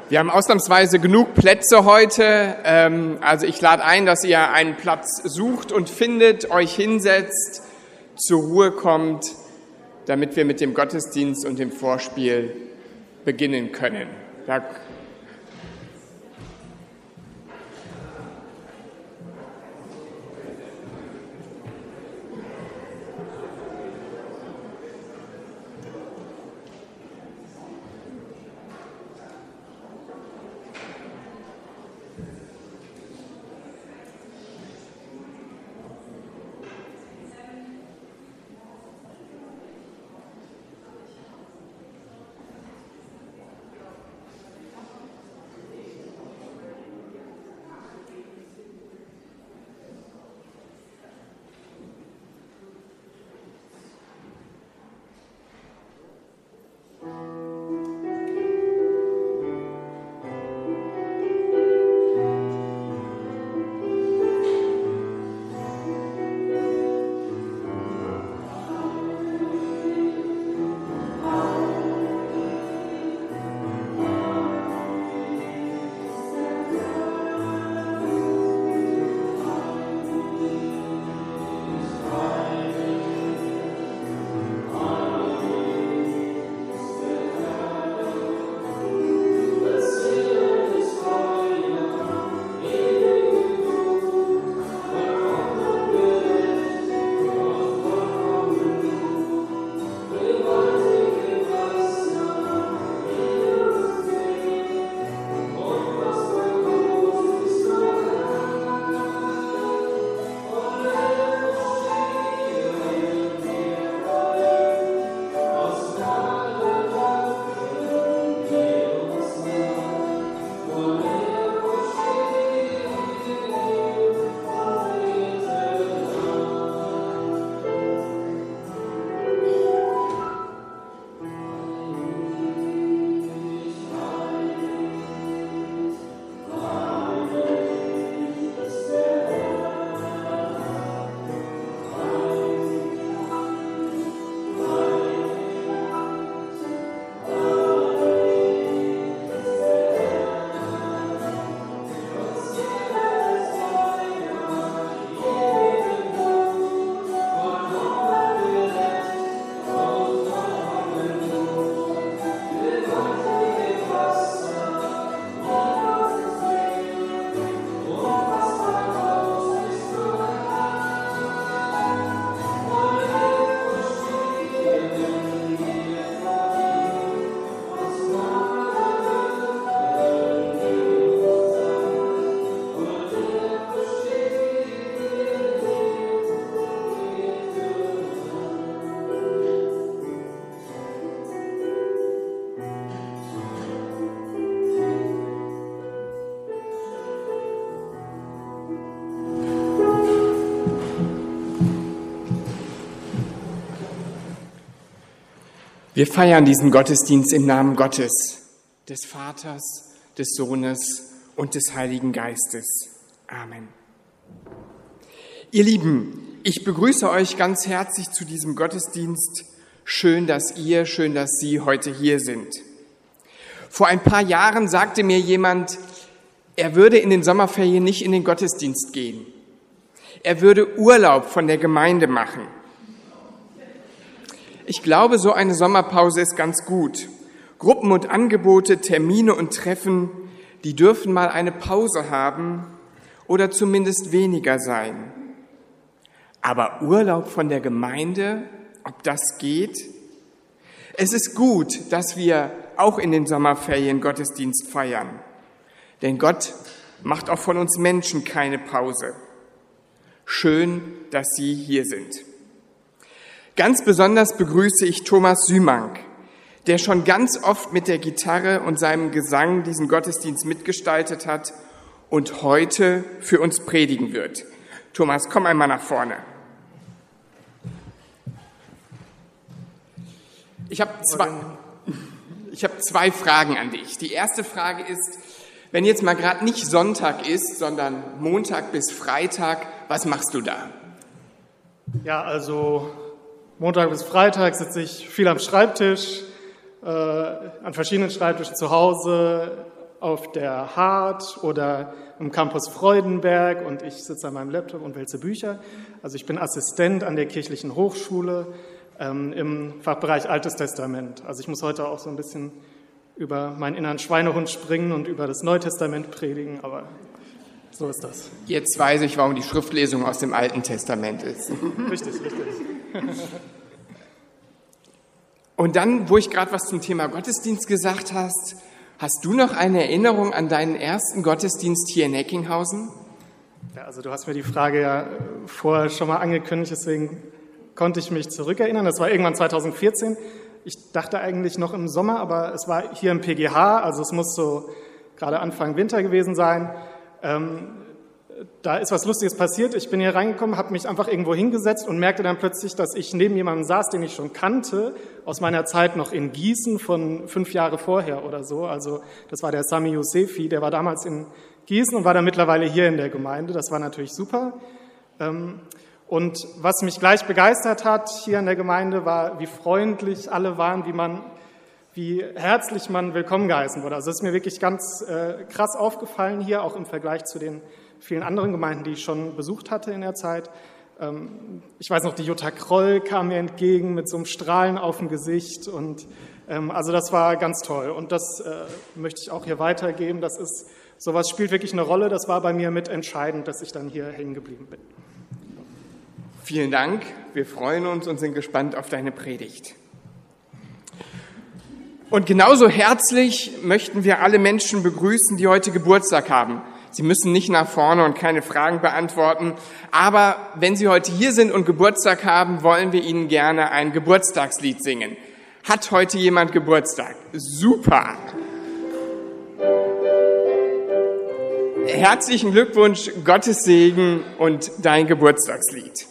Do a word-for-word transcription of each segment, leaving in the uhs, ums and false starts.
Wir haben ausnahmsweise genug Plätze heute. Also ich lade ein, dass ihr einen Platz sucht und findet, euch hinsetzt, zur Ruhe kommt, damit wir mit dem Gottesdienst und dem Vorspiel beginnen können. Da Wir feiern diesen Gottesdienst im Namen Gottes, des Vaters, des Sohnes und des Heiligen Geistes. Amen. Ihr Lieben, ich begrüße euch ganz herzlich zu diesem Gottesdienst. Schön, dass ihr, schön, dass Sie heute hier sind. Vor ein paar Jahren sagte mir jemand, er würde in den Sommerferien nicht in den Gottesdienst gehen. Er würde Urlaub von der Gemeinde machen. Ich glaube, so eine Sommerpause ist ganz gut. Gruppen und Angebote, Termine und Treffen, die dürfen mal eine Pause haben oder zumindest weniger sein. Aber Urlaub von der Gemeinde, ob das geht? Es ist gut, dass wir auch in den Sommerferien Gottesdienst feiern. Denn Gott macht auch von uns Menschen keine Pause. Schön, dass Sie hier sind. Ganz besonders begrüße ich Thomas Sümank, der schon ganz oft mit der Gitarre und seinem Gesang diesen Gottesdienst mitgestaltet hat und heute für uns predigen wird. Thomas, komm einmal nach vorne. Ich habe zwei, ich habe zwei Fragen an dich. Die erste Frage ist, wenn jetzt mal gerade nicht Sonntag ist, sondern Montag bis Freitag, was machst du da? Ja, also Montag bis Freitag sitze ich viel am Schreibtisch, äh, an verschiedenen Schreibtischen zu Hause, auf der Hart oder im Campus Freudenberg und ich sitze an meinem Laptop und wälze Bücher. Also ich bin Assistent an der Kirchlichen Hochschule ähm, im Fachbereich Altes Testament. Also ich muss heute auch so ein bisschen über meinen inneren Schweinehund springen und über das Neue Testament predigen, aber so ist das. Jetzt weiß ich, warum die Schriftlesung aus dem Alten Testament ist. Richtig, richtig. Und dann, wo ich gerade was zum Thema Gottesdienst gesagt hast, hast du noch eine Erinnerung an deinen ersten Gottesdienst hier in Eckinghausen? Ja, also du hast mir die Frage ja vorher schon mal angekündigt, deswegen konnte ich mich zurückerinnern. Das war irgendwann zweitausendvierzehn. Ich dachte eigentlich noch im Sommer, aber es war hier im P G H, also es muss so gerade Anfang Winter gewesen sein. Ähm, Da ist was Lustiges passiert. Ich bin hier reingekommen, habe mich einfach irgendwo hingesetzt und merkte dann plötzlich, dass ich neben jemandem saß, den ich schon kannte, aus meiner Zeit noch in Gießen von fünf Jahre vorher oder so. Also das war der Sami Yosefi, der war damals in Gießen und war dann mittlerweile hier in der Gemeinde. Das war natürlich super. Und was mich gleich begeistert hat hier in der Gemeinde, war, wie freundlich alle waren, wie man, wie herzlich man willkommen geheißen wurde. Also das ist mir wirklich ganz äh, krass aufgefallen hier, auch im Vergleich zu den vielen anderen Gemeinden, die ich schon besucht hatte in der Zeit. Ähm, ich weiß noch, die Jutta Kroll kam mir entgegen mit so einem Strahlen auf dem Gesicht. Und ähm, also das war ganz toll. Und das äh, möchte ich auch hier weitergeben. Das ist, sowas spielt wirklich eine Rolle. Das war bei mir mitentscheidend, dass ich dann hier hängen geblieben bin. Vielen Dank. Wir freuen uns und sind gespannt auf deine Predigt. Und genauso herzlich möchten wir alle Menschen begrüßen, die heute Geburtstag haben. Sie müssen nicht nach vorne und keine Fragen beantworten, aber wenn Sie heute hier sind und Geburtstag haben, wollen wir Ihnen gerne ein Geburtstagslied singen. Hat heute jemand Geburtstag? Super! Herzlichen Glückwunsch, Gottes Segen und dein Geburtstagslied.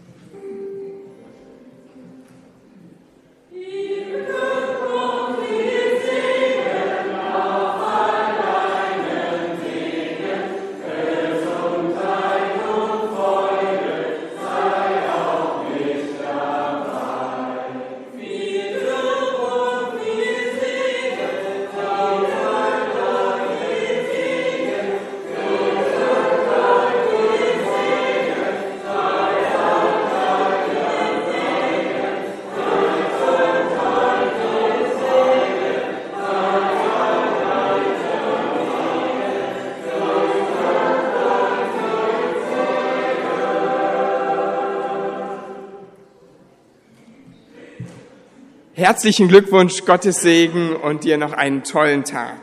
Herzlichen Glückwunsch, Gottes Segen und dir noch einen tollen Tag.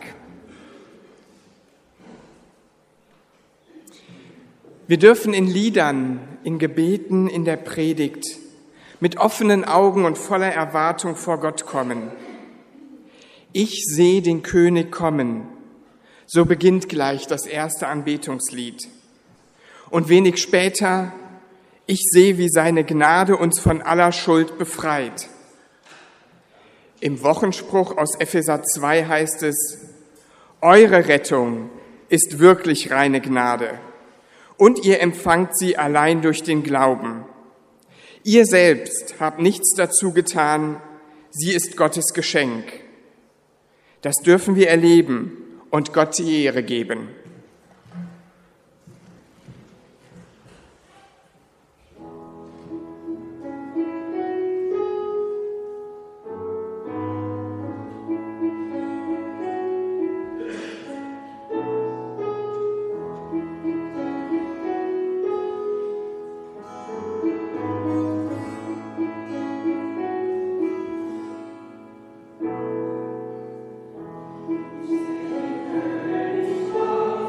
Wir dürfen in Liedern, in Gebeten, in der Predigt mit offenen Augen und voller Erwartung vor Gott kommen. Ich sehe den König kommen. So beginnt gleich das erste Anbetungslied. Und wenig später, ich sehe, wie seine Gnade uns von aller Schuld befreit. Im Wochenspruch aus Epheser zwei heißt es, eure Rettung ist wirklich reine Gnade und ihr empfangt sie allein durch den Glauben. Ihr selbst habt nichts dazu getan, sie ist Gottes Geschenk. Das dürfen wir erleben und Gott die Ehre geben. Oh,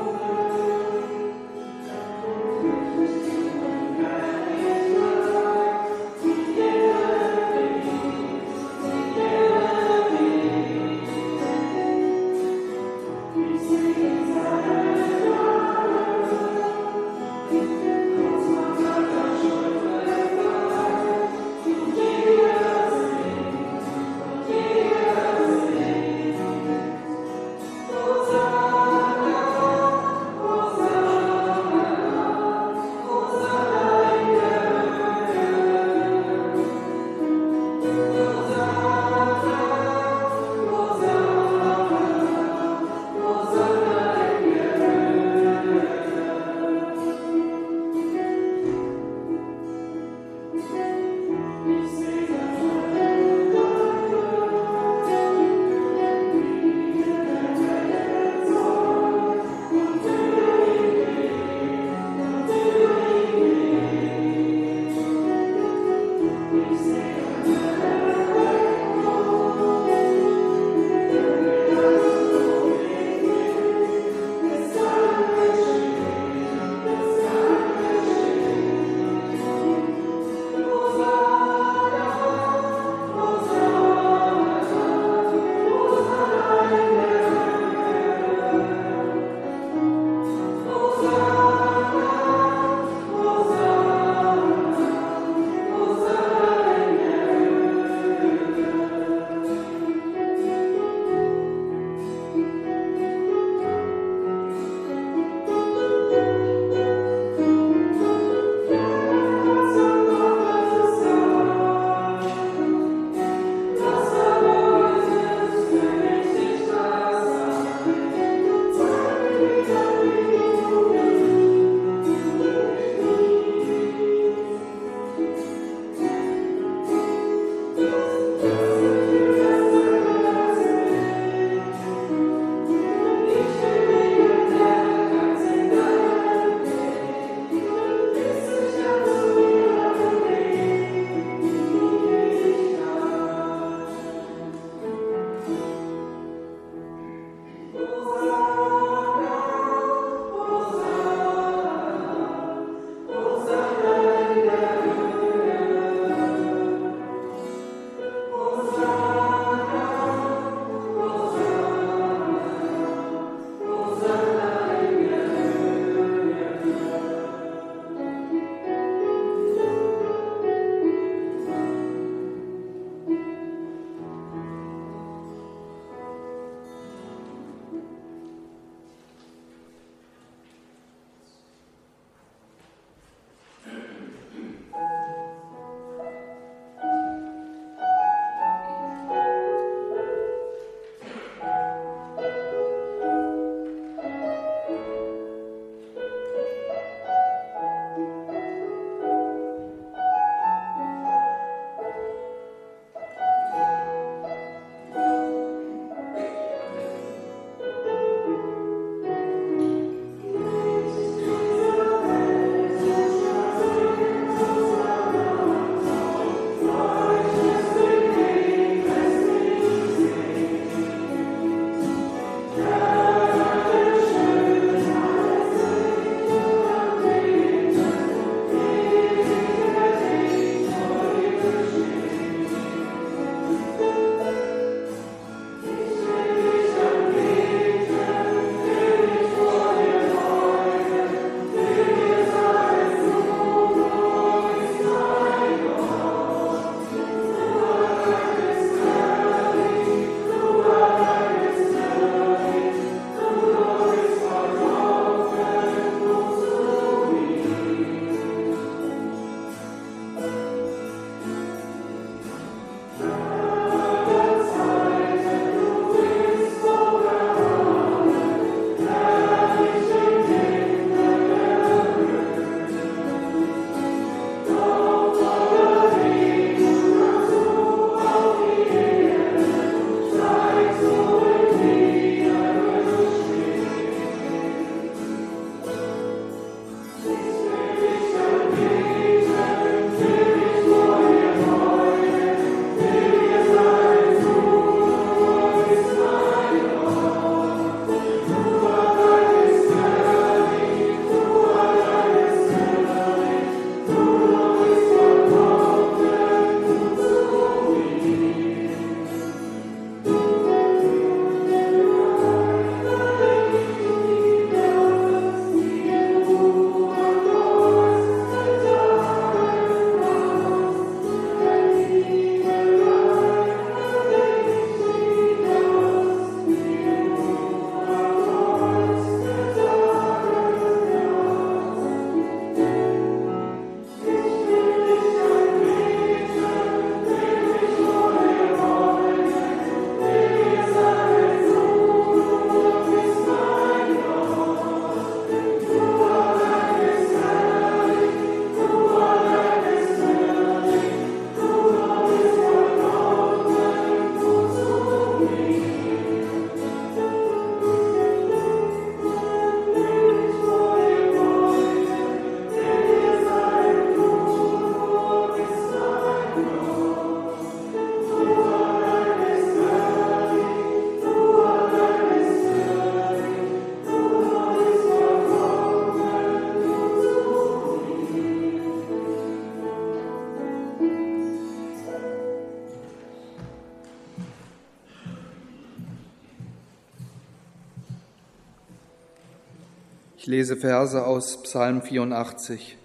Ich lese Verse aus Psalm vierundachtzig.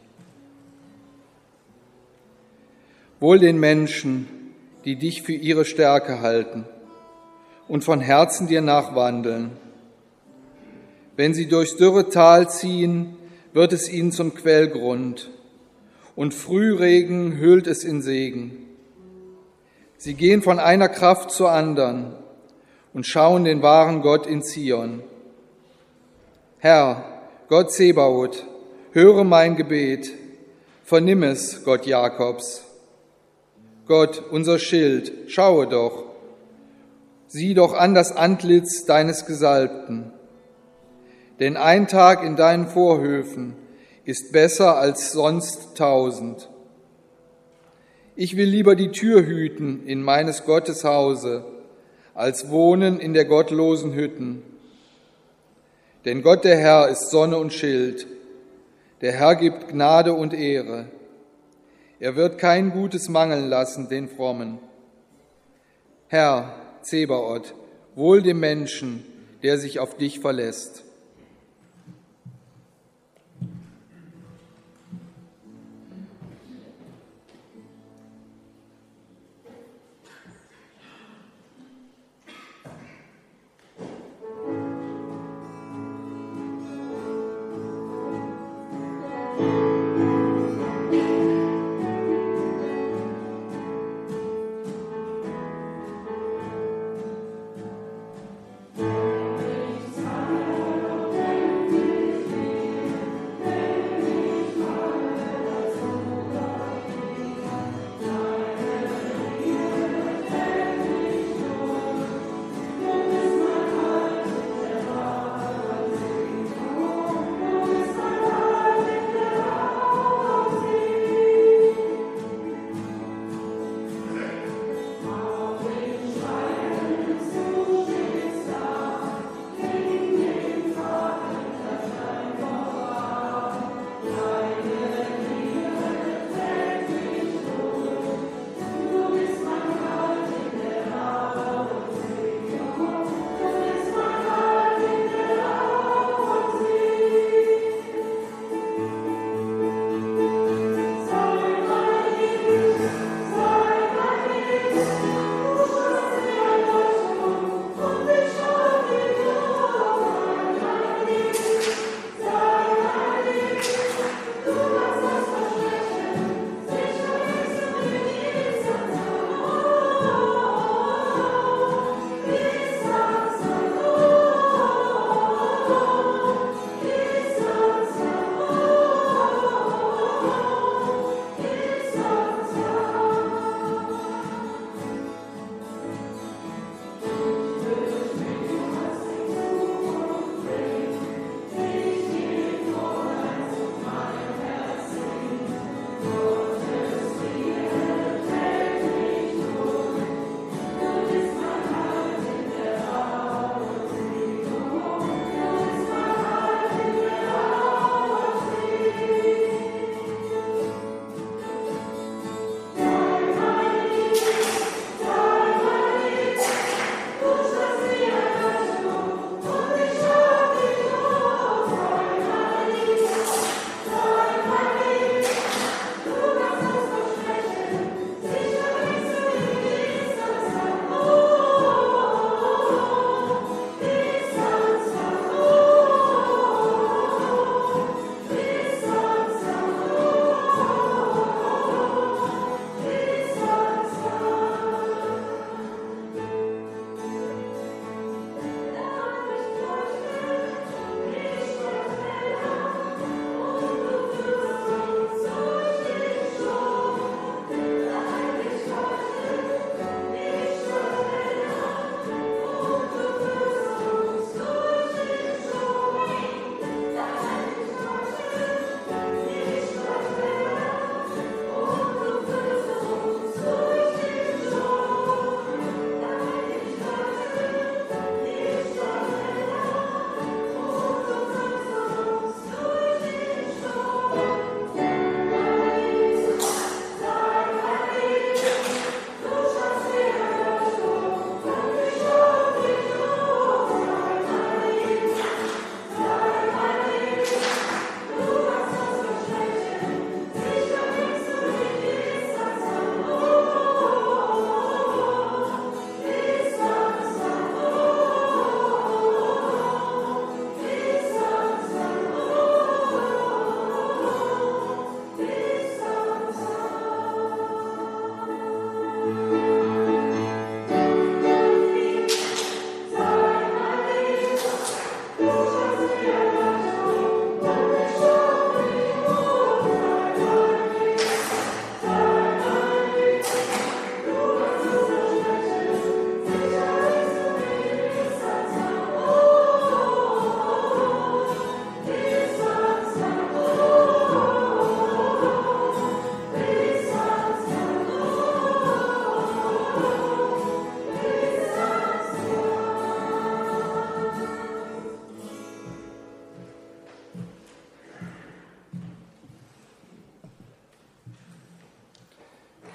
Wohl den Menschen, die dich für ihre Stärke halten und von Herzen dir nachwandeln. Wenn sie durchs dürre Tal ziehen, wird es ihnen zum Quellgrund, und Frühregen hüllt es in Segen. Sie gehen von einer Kraft zur anderen und schauen den wahren Gott in Zion. Herr, Gott Zebaoth, höre mein Gebet, vernimm es, Gott Jakobs. Gott, unser Schild, schaue doch, sieh doch an das Antlitz deines Gesalbten. Denn ein Tag in deinen Vorhöfen ist besser als sonst tausend. Ich will lieber die Tür hüten in meines Gottes Hause, als wohnen in der gottlosen Hütten. Denn Gott der Herr ist Sonne und Schild, der Herr gibt Gnade und Ehre. Er wird kein Gutes mangeln lassen den Frommen. Herr, Zebaoth, wohl dem Menschen, der sich auf dich verlässt.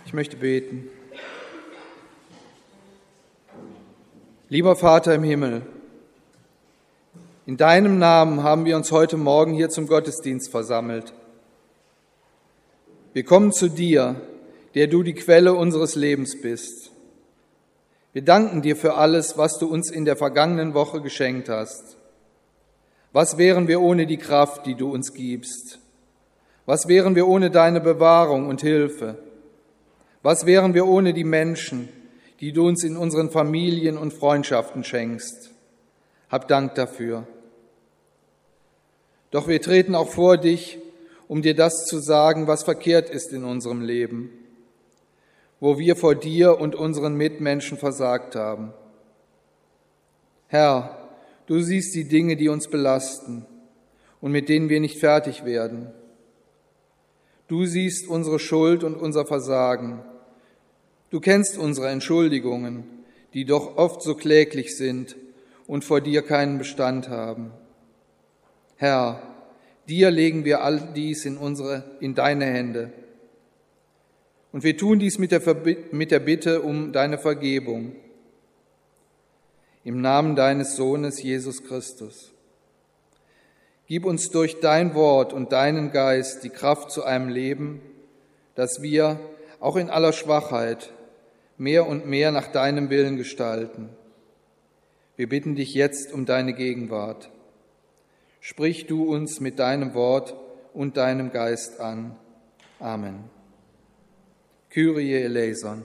Ich möchte beten. Lieber Vater im Himmel, in deinem Namen haben wir uns heute Morgen hier zum Gottesdienst versammelt. Wir kommen zu dir, der du die Quelle unseres Lebens bist. Wir danken dir für alles, was du uns in der vergangenen Woche geschenkt hast. Was wären wir ohne die Kraft, die du uns gibst? Was wären wir ohne deine Bewahrung und Hilfe? Was wären wir ohne die Menschen, die du uns in unseren Familien und Freundschaften schenkst? Hab Dank dafür. Doch wir treten auch vor dich, um dir das zu sagen, was verkehrt ist in unserem Leben, wo wir vor dir und unseren Mitmenschen versagt haben. Herr, du siehst die Dinge, die uns belasten und mit denen wir nicht fertig werden. Du siehst unsere Schuld und unser Versagen. Du kennst unsere Entschuldigungen, die doch oft so kläglich sind und vor dir keinen Bestand haben. Herr, dir legen wir all dies in unsere, in deine Hände. Und wir tun dies mit der, mit der Bitte um deine Vergebung. Im Namen deines Sohnes Jesus Christus. Gib uns durch dein Wort und deinen Geist die Kraft zu einem Leben, dass wir, auch in aller Schwachheit, mehr und mehr nach deinem Willen gestalten. Wir bitten dich jetzt um deine Gegenwart. Sprich du uns mit deinem Wort und deinem Geist an. Amen. Kyrie eleison.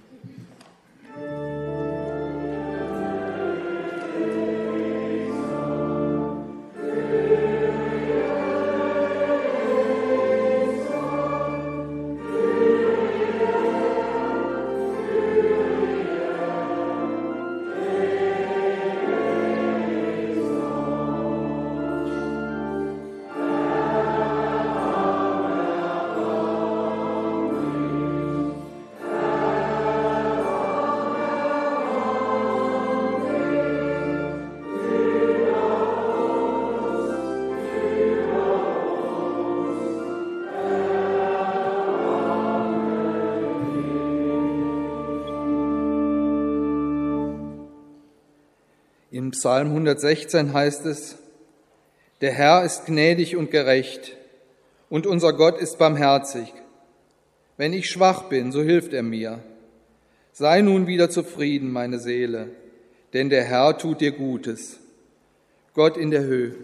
Im Psalm hundertsechzehn heißt es, der Herr ist gnädig und gerecht und unser Gott ist barmherzig. Wenn ich schwach bin, so hilft er mir. Sei nun wieder zufrieden, meine Seele, denn der Herr tut dir Gutes. Gott in der Höhe.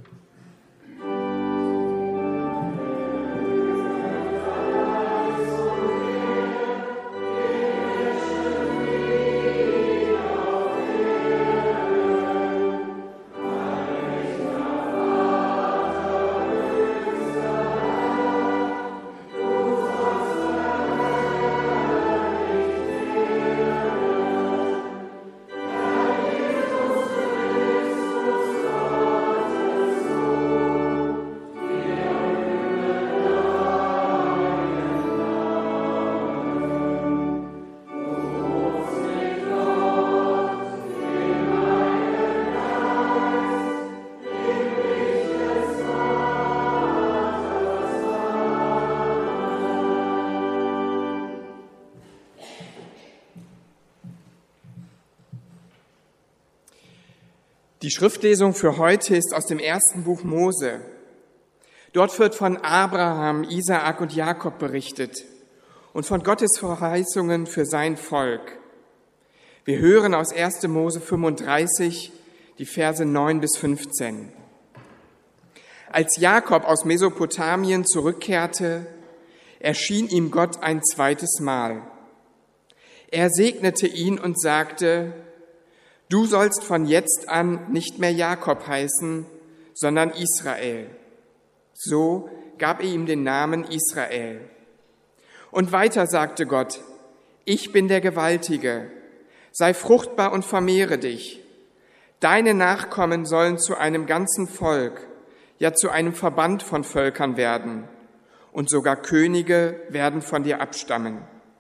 Die Schriftlesung für heute ist aus dem ersten Buch Mose. Dort wird von Abraham, Isaak und Jakob berichtet und von Gottes Verheißungen für sein Volk. Wir hören aus erster Mose fünfunddreißig die Verse neun bis fünfzehn. Als Jakob aus Mesopotamien zurückkehrte, erschien ihm Gott ein zweites Mal. Er segnete ihn und sagte: Du sollst von jetzt an nicht mehr Jakob heißen, sondern Israel. So gab er ihm den Namen Israel. Und weiter sagte Gott: Ich bin der Gewaltige. Sei fruchtbar und vermehre dich. Deine Nachkommen sollen zu einem ganzen Volk, ja zu einem Verband von Völkern werden. Und sogar Könige werden von dir abstammen.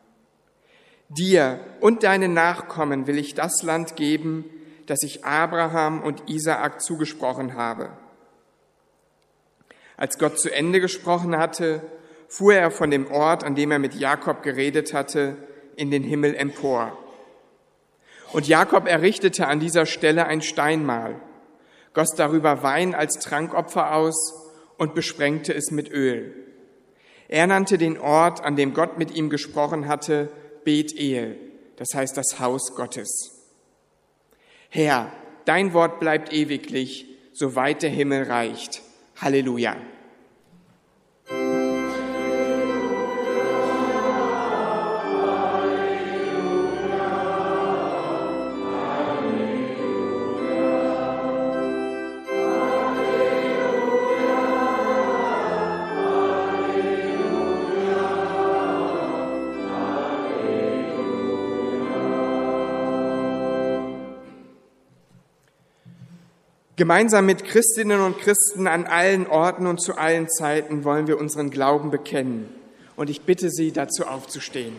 Dir und deinen Nachkommen will ich das Land geben, das ich Abraham und Isaak zugesprochen habe. Als Gott zu Ende gesprochen hatte, fuhr er von dem Ort, an dem er mit Jakob geredet hatte, in den Himmel empor. Und Jakob errichtete an dieser Stelle ein Steinmal, goss darüber Wein als Trankopfer aus und besprengte es mit Öl. Er nannte den Ort, an dem Gott mit ihm gesprochen hatte, Bethel, das heißt das Haus Gottes. Herr, dein Wort bleibt ewiglich, soweit der Himmel reicht. Halleluja. Gemeinsam mit Christinnen und Christen an allen Orten und zu allen Zeiten wollen wir unseren Glauben bekennen. Und ich bitte Sie, dazu aufzustehen.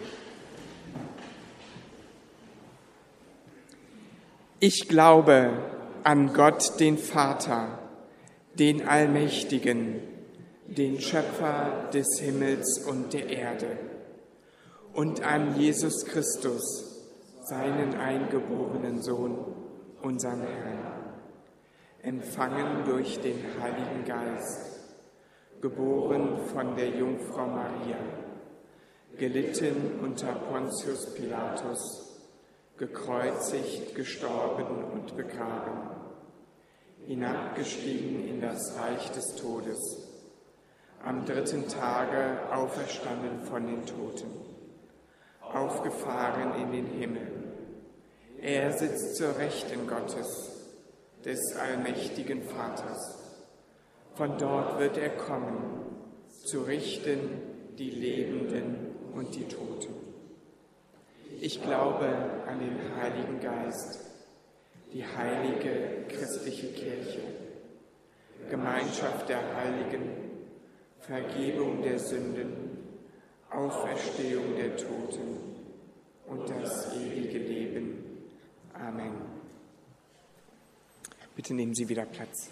Ich glaube an Gott, den Vater, den Allmächtigen, den Schöpfer des Himmels und der Erde, und an Jesus Christus, seinen eingeborenen Sohn, unseren Herrn, empfangen durch den Heiligen Geist, geboren von der Jungfrau Maria, gelitten unter Pontius Pilatus, gekreuzigt, gestorben und begraben, hinabgestiegen in das Reich des Todes, am dritten Tage auferstanden von den Toten, aufgefahren in den Himmel. Er sitzt zur Rechten Gottes, des allmächtigen Vaters. Von dort wird er kommen, zu richten die Lebenden und die Toten. Ich glaube an den Heiligen Geist, die heilige christliche Kirche, Gemeinschaft der Heiligen, Vergebung der Sünden, Auferstehung der Toten und das ewige Leben. Amen. Bitte nehmen Sie wieder Platz.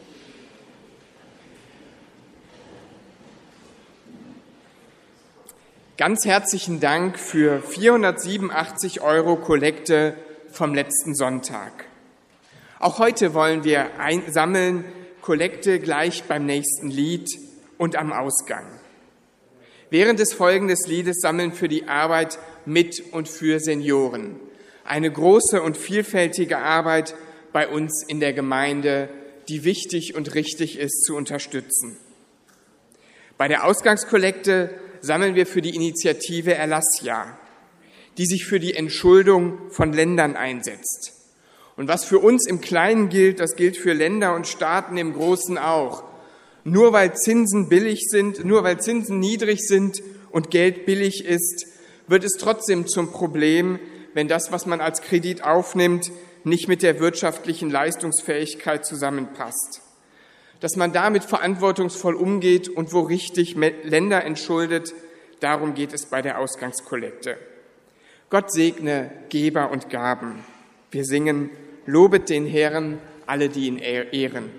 Ganz herzlichen Dank für vierhundertsiebenundachtzig Euro Kollekte vom letzten Sonntag. Auch heute wollen wir einsammeln, Kollekte gleich beim nächsten Lied und am Ausgang. Während des folgenden Liedes sammeln für die Arbeit mit und für Senioren. Eine große und vielfältige Arbeit bei uns in der Gemeinde, die wichtig und richtig ist, zu unterstützen. Bei der Ausgangskollekte sammeln wir für die Initiative Erlassjahr, die sich für die Entschuldung von Ländern einsetzt. Und was für uns im Kleinen gilt, das gilt für Länder und Staaten im Großen auch. Nur weil Zinsen billig sind, nur weil Zinsen niedrig sind und Geld billig ist, wird es trotzdem zum Problem, wenn das, was man als Kredit aufnimmt, nicht mit der wirtschaftlichen Leistungsfähigkeit zusammenpasst. Dass man damit verantwortungsvoll umgeht und wo richtig Länder entschuldet, darum geht es bei der Ausgangskollekte. Gott segne Geber und Gaben. Wir singen, lobet den Herrn, alle, die ihn ehren.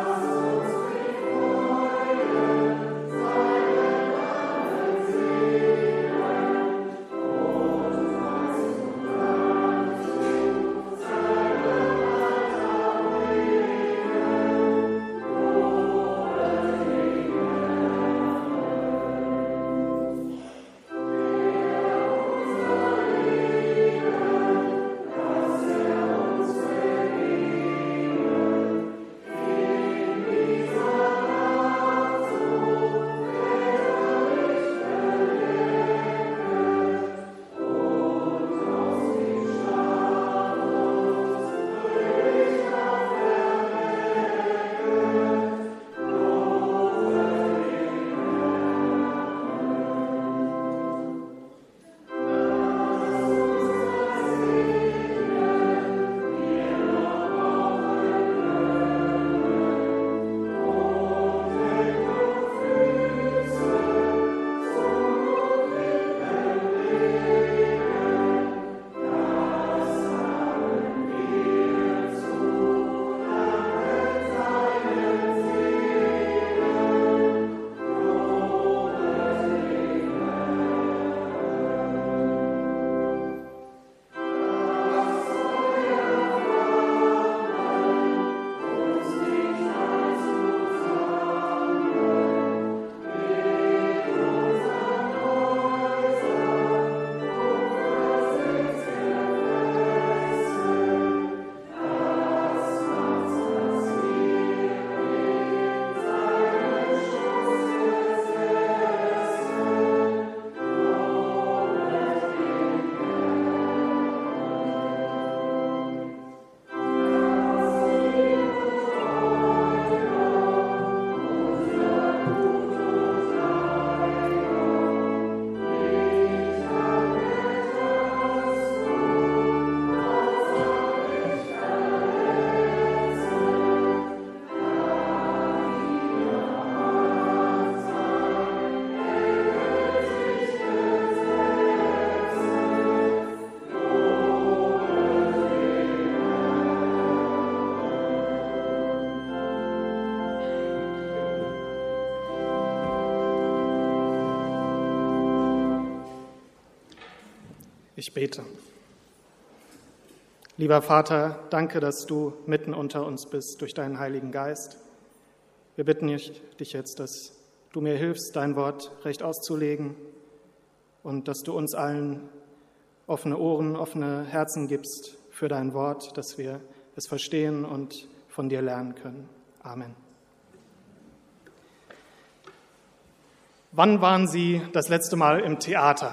Amen. Ich bete. Lieber Vater, danke, dass du mitten unter uns bist durch deinen Heiligen Geist. Wir bitten dich jetzt, dass du mir hilfst, dein Wort recht auszulegen und dass du uns allen offene Ohren, offene Herzen gibst für dein Wort, dass wir es verstehen und von dir lernen können. Amen. Wann waren Sie das letzte Mal im Theater?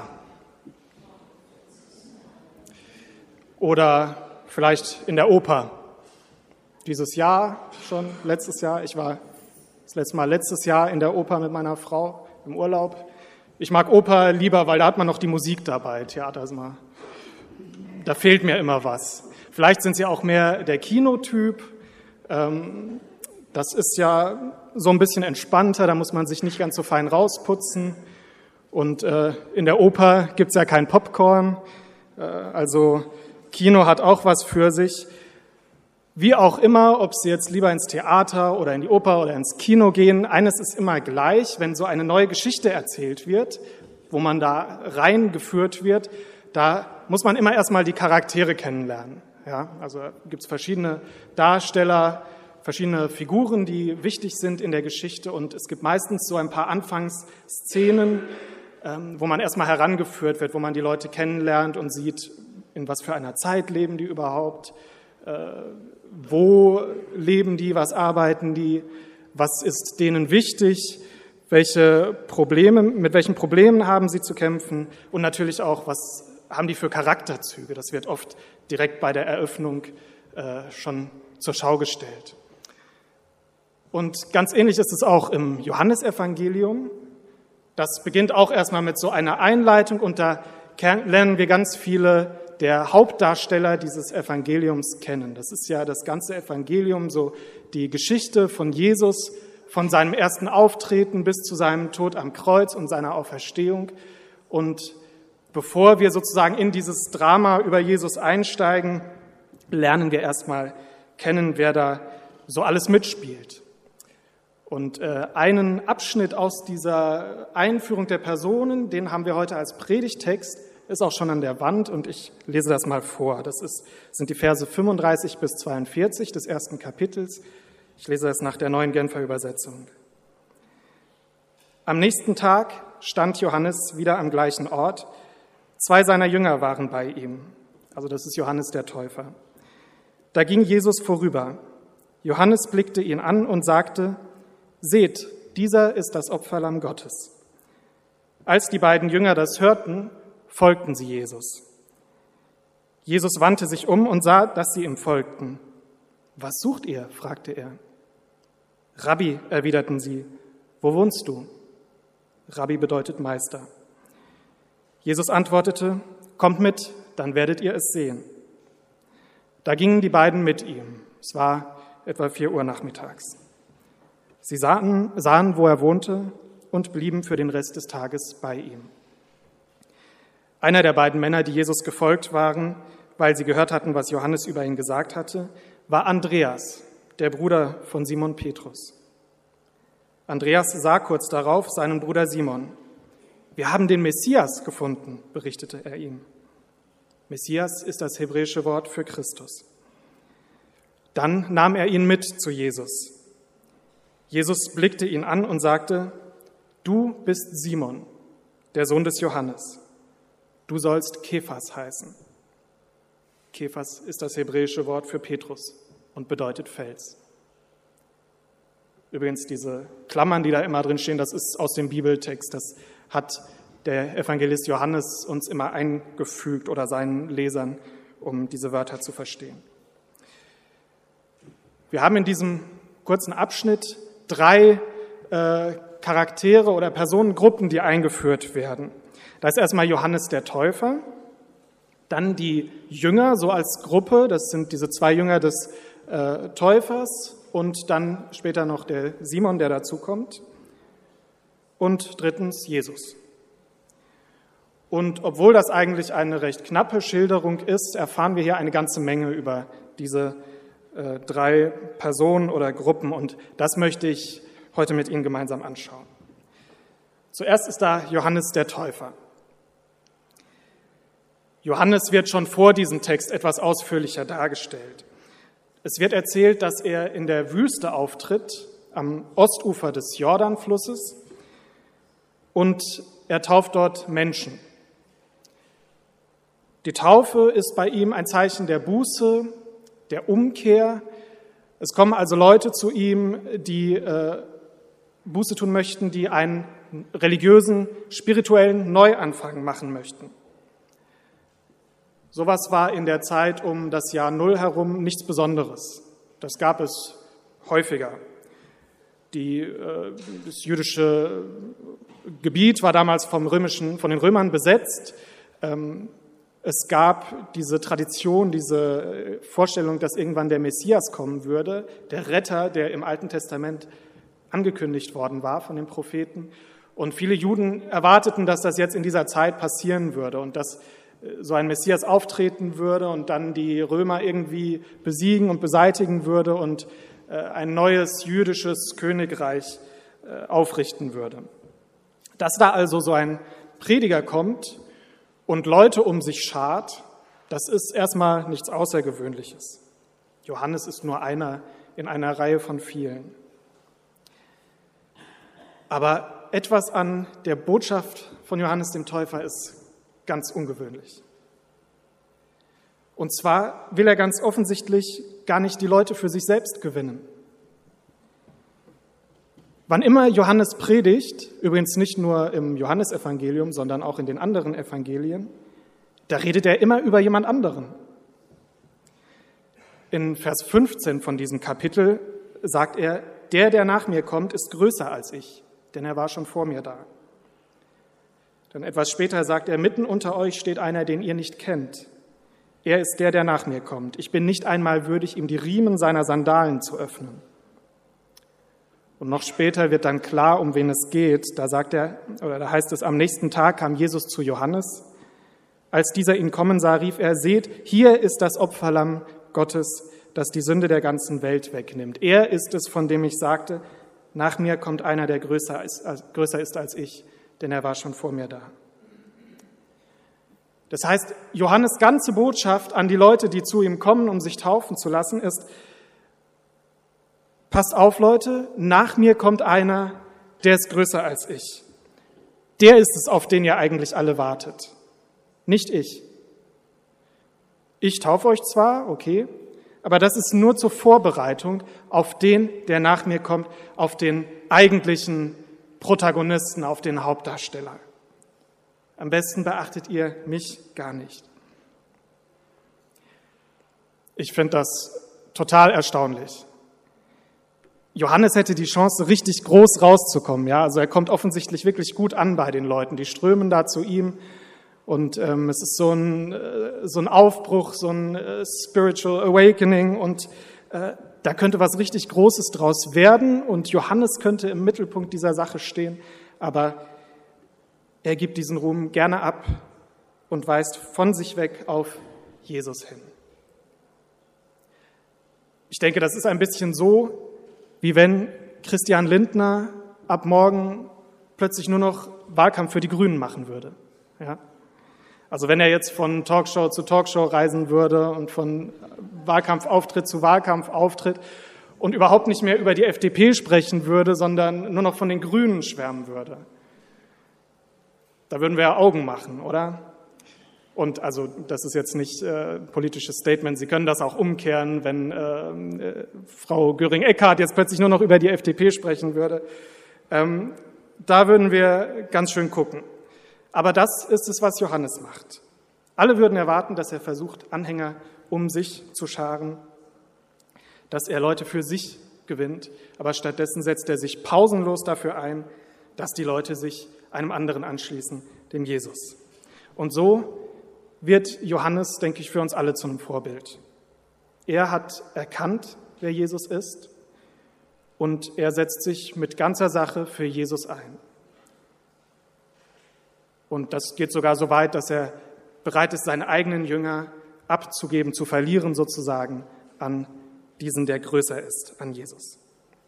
Oder vielleicht in der Oper? Dieses Jahr schon, letztes Jahr. Ich war das letzte Mal letztes Jahr in der Oper mit meiner Frau im Urlaub. Ich mag Oper lieber, weil da hat man noch die Musik dabei. Theater ist immer, da fehlt mir immer was. Vielleicht sind Sie auch mehr der Kinotyp. Das ist ja so ein bisschen entspannter, da muss man sich nicht ganz so fein rausputzen. Und in der Oper gibt es ja kein Popcorn. Also Kino hat auch was für sich. Wie auch immer, ob Sie jetzt lieber ins Theater oder in die Oper oder ins Kino gehen, eines ist immer gleich, wenn so eine neue Geschichte erzählt wird, wo man da reingeführt wird, da muss man immer erstmal die Charaktere kennenlernen. Ja, also gibt es verschiedene Darsteller, verschiedene Figuren, die wichtig sind in der Geschichte und es gibt meistens so ein paar Anfangsszenen, ähm, wo man erstmal herangeführt wird, wo man die Leute kennenlernt und sieht, in was für einer Zeit leben die überhaupt, äh, wo leben die, was arbeiten die, was ist denen wichtig, welche Probleme, mit welchen Problemen haben sie zu kämpfen und natürlich auch, was haben die für Charakterzüge. Das wird oft direkt bei der Eröffnung äh, schon zur Schau gestellt. Und ganz ähnlich ist es auch im Johannesevangelium. Das beginnt auch erstmal mit so einer Einleitung und da lernen wir ganz viele der Hauptdarsteller dieses Evangeliums kennen. Das ist ja das ganze Evangelium, so die Geschichte von Jesus, von seinem ersten Auftreten bis zu seinem Tod am Kreuz und seiner Auferstehung. Und bevor wir sozusagen in dieses Drama über Jesus einsteigen, lernen wir erstmal kennen, wer da so alles mitspielt. Und äh, einen Abschnitt aus dieser Einführung der Personen, den haben wir heute als Predigtext, ist auch schon an der Wand und ich lese das mal vor. Das ist, sind die Verse fünfunddreißig bis zweiundvierzig des ersten Kapitels. Ich lese das nach der Neuen Genfer Übersetzung. Am nächsten Tag stand Johannes wieder am gleichen Ort. Zwei seiner Jünger waren bei ihm. Also das ist Johannes der Täufer. Da ging Jesus vorüber. Johannes blickte ihn an und sagte, seht, dieser ist das Opferlamm Gottes. Als die beiden Jünger das hörten, folgten sie Jesus. Jesus wandte sich um und sah, dass sie ihm folgten. Was sucht ihr? Fragte er. Rabbi, erwiderten sie, wo wohnst du? Rabbi bedeutet Meister. Jesus antwortete, kommt mit, dann werdet ihr es sehen. Da gingen die beiden mit ihm. Es war etwa vier Uhr nachmittags. Sie sahen, sahen, wo er wohnte und blieben für den Rest des Tages bei ihm. Einer der beiden Männer, die Jesus gefolgt waren, weil sie gehört hatten, was Johannes über ihn gesagt hatte, war Andreas, der Bruder von Simon Petrus. Andreas sah kurz darauf seinen Bruder Simon. Wir haben den Messias gefunden, berichtete er ihm. Messias ist das hebräische Wort für Christus. Dann nahm er ihn mit zu Jesus. Jesus blickte ihn an und sagte, du bist Simon, der Sohn des Johannes. Du sollst Kephas heißen. Kephas ist das hebräische Wort für Petrus und bedeutet Fels. Übrigens, diese Klammern, die da immer drin stehen, das ist aus dem Bibeltext. Das hat der Evangelist Johannes uns immer eingefügt oder seinen Lesern, um diese Wörter zu verstehen. Wir haben in diesem kurzen Abschnitt drei äh, Charaktere oder Personengruppen, die eingeführt werden. Da ist erstmal Johannes der Täufer, dann die Jünger, so als Gruppe, das sind diese zwei Jünger des äh, Täufers und dann später noch der Simon, der dazukommt und drittens Jesus. Und obwohl das eigentlich eine recht knappe Schilderung ist, erfahren wir hier eine ganze Menge über diese äh, drei Personen oder Gruppen und das möchte ich heute mit Ihnen gemeinsam anschauen. Zuerst ist da Johannes der Täufer. Johannes wird schon vor diesem Text etwas ausführlicher dargestellt. Es wird erzählt, dass er in der Wüste auftritt, am Ostufer des Jordanflusses, und er tauft dort Menschen. Die Taufe ist bei ihm ein Zeichen der Buße, der Umkehr. Es kommen also Leute zu ihm, die äh, Buße tun möchten, die einen religiösen, spirituellen Neuanfang machen möchten. Sowas war in der Zeit um das Jahr Null herum nichts Besonderes. Das gab es häufiger. Die, äh, das jüdische Gebiet war damals vom Römischen, von den Römern besetzt. Ähm, es gab diese Tradition, diese Vorstellung, dass irgendwann der Messias kommen würde, der Retter, der im Alten Testament angekündigt worden war von den Propheten. Und viele Juden erwarteten, dass das jetzt in dieser Zeit passieren würde und dass so ein Messias auftreten würde und dann die Römer irgendwie besiegen und beseitigen würde und ein neues jüdisches Königreich aufrichten würde. Dass da also so ein Prediger kommt und Leute um sich schart, das ist erstmal nichts Außergewöhnliches. Johannes ist nur einer in einer Reihe von vielen. Aber etwas an der Botschaft von Johannes dem Täufer ist ganz ungewöhnlich. Und zwar will er ganz offensichtlich gar nicht die Leute für sich selbst gewinnen. Wann immer Johannes predigt, übrigens nicht nur im Johannesevangelium, sondern auch in den anderen Evangelien, da redet er immer über jemand anderen. In Vers fünfzehn von diesem Kapitel sagt er, der, der nach mir kommt, ist größer als ich, denn er war schon vor mir da. Dann etwas später sagt er, mitten unter euch steht einer, den ihr nicht kennt. Er ist der, der nach mir kommt. Ich bin nicht einmal würdig, ihm die Riemen seiner Sandalen zu öffnen. Und noch später wird dann klar, um wen es geht. Da sagt er, oder da heißt es, am nächsten Tag kam Jesus zu Johannes. Als dieser ihn kommen sah, rief er, seht, hier ist das Opferlamm Gottes, das die Sünde der ganzen Welt wegnimmt. Er ist es, von dem ich sagte, nach mir kommt einer, der größer ist, größer ist als ich, denn er war schon vor mir da. Das heißt, Johannes' ganze Botschaft an die Leute, die zu ihm kommen, um sich taufen zu lassen, ist, passt auf, Leute, nach mir kommt einer, der ist größer als ich. Der ist es, auf den ihr eigentlich alle wartet, nicht ich. Ich taufe euch zwar, okay, aber das ist nur zur Vorbereitung auf den, der nach mir kommt, auf den eigentlichen Protagonisten, auf den Hauptdarsteller. Am besten beachtet ihr mich gar nicht. Ich finde das total erstaunlich. Johannes hätte die Chance, richtig groß rauszukommen. Ja? Also er kommt offensichtlich wirklich gut an bei den Leuten. Die strömen da zu ihm und ähm, es ist so ein, äh, so ein Aufbruch, so ein äh, Spiritual Awakening und äh, da könnte was richtig Großes draus werden und Johannes könnte im Mittelpunkt dieser Sache stehen, aber er gibt diesen Ruhm gerne ab und weist von sich weg auf Jesus hin. Ich denke, das ist ein bisschen so, wie wenn Christian Lindner ab morgen plötzlich nur noch Wahlkampf für die Grünen machen würde. Ja? Also wenn er jetzt von Talkshow zu Talkshow reisen würde und von Wahlkampfauftritt zu Wahlkampfauftritt und überhaupt nicht mehr über die F D P sprechen würde, sondern nur noch von den Grünen schwärmen würde. Da würden wir ja Augen machen, oder? Und also das ist jetzt nicht äh, politisches Statement. Sie können das auch umkehren, wenn äh, äh, Frau Göring-Eckardt jetzt plötzlich nur noch über die F D P sprechen würde. Ähm, da würden wir ganz schön gucken. Aber das ist es, was Johannes macht. Alle würden erwarten, dass er versucht, Anhänger um sich zu scharen, dass er Leute für sich gewinnt. Aber stattdessen setzt er sich pausenlos dafür ein, dass die Leute sich einem anderen anschließen, dem Jesus. Und so wird Johannes, denke ich, für uns alle zu einem Vorbild. Er hat erkannt, wer Jesus ist, und er setzt sich mit ganzer Sache für Jesus ein. Und das geht sogar so weit, dass er bereit ist, seine eigenen Jünger abzugeben, zu verlieren sozusagen an diesen, der größer ist, an Jesus.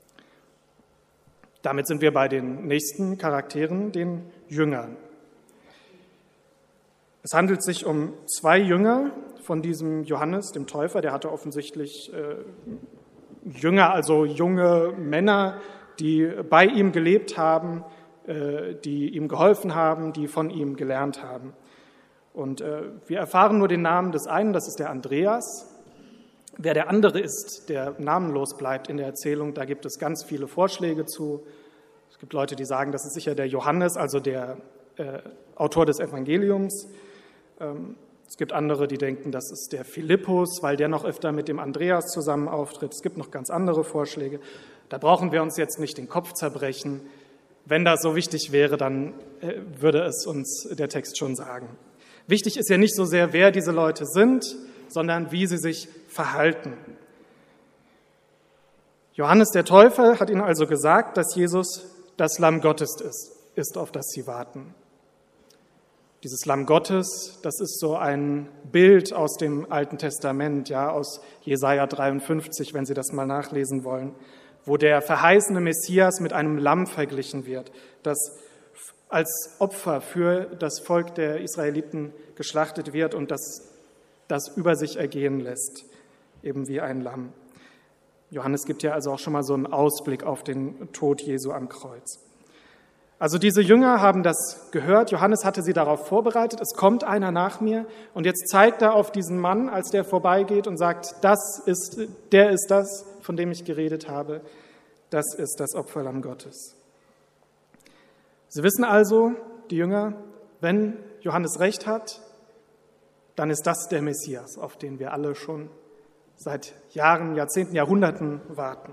Damit sind wir bei den nächsten Charakteren, den Jüngern. Es handelt sich um zwei Jünger von diesem Johannes, dem Täufer. Der hatte offensichtlich äh, Jünger, also junge Männer, die bei ihm gelebt haben, äh, die ihm geholfen haben, die von ihm gelernt haben. Und äh, wir erfahren nur den Namen des einen, das ist der Andreas. Wer der andere ist, der namenlos bleibt in der Erzählung, da gibt es ganz viele Vorschläge zu. Es gibt Leute, die sagen, das ist sicher der Johannes, also der äh, Autor des Evangeliums. Ähm, es gibt andere, die denken, das ist der Philippus, weil der noch öfter mit dem Andreas zusammen auftritt. Es gibt noch ganz andere Vorschläge. Da brauchen wir uns jetzt nicht den Kopf zerbrechen. Wenn das so wichtig wäre, dann äh, würde es uns der Text schon sagen. Wichtig ist ja nicht so sehr, wer diese Leute sind, sondern wie sie sich verhalten. Johannes der Täufer hat ihnen also gesagt, dass Jesus das Lamm Gottes ist, ist, auf das sie warten. Dieses Lamm Gottes, das ist so ein Bild aus dem Alten Testament, ja, aus Jesaja dreiundfünfzig, wenn Sie das mal nachlesen wollen, wo der verheißene Messias mit einem Lamm verglichen wird, das als Opfer für das Volk der Israeliten geschlachtet wird und das das über sich ergehen lässt, eben wie ein Lamm. Johannes gibt ja also auch schon mal so einen Ausblick auf den Tod Jesu am Kreuz. Also diese Jünger haben das gehört, Johannes hatte sie darauf vorbereitet, es kommt einer nach mir und jetzt zeigt er auf diesen Mann, als der vorbeigeht und sagt, das ist, der ist das, von dem ich geredet habe, das ist das Opferlamm Gottes. Sie wissen also, die Jünger, wenn Johannes recht hat, dann ist das der Messias, auf den wir alle schon seit Jahren, Jahrzehnten, Jahrhunderten warten.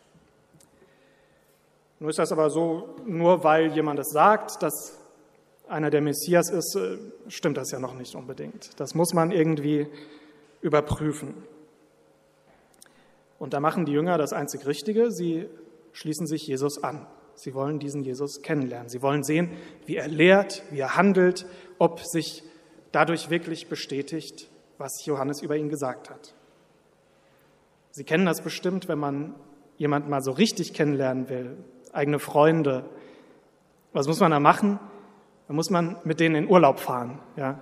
Nur ist das aber so, nur weil jemand es sagt, dass einer der Messias ist, stimmt das ja noch nicht unbedingt. Das muss man irgendwie überprüfen. Und da machen die Jünger das einzig Richtige, sie schließen sich Jesus an. Sie wollen diesen Jesus kennenlernen. Sie wollen sehen, wie er lehrt, wie er handelt, ob sich dadurch wirklich bestätigt, was Johannes über ihn gesagt hat. Sie kennen das bestimmt, wenn man jemanden mal so richtig kennenlernen will, eigene Freunde. Was muss man da machen? Da muss man mit denen in Urlaub fahren. Ja.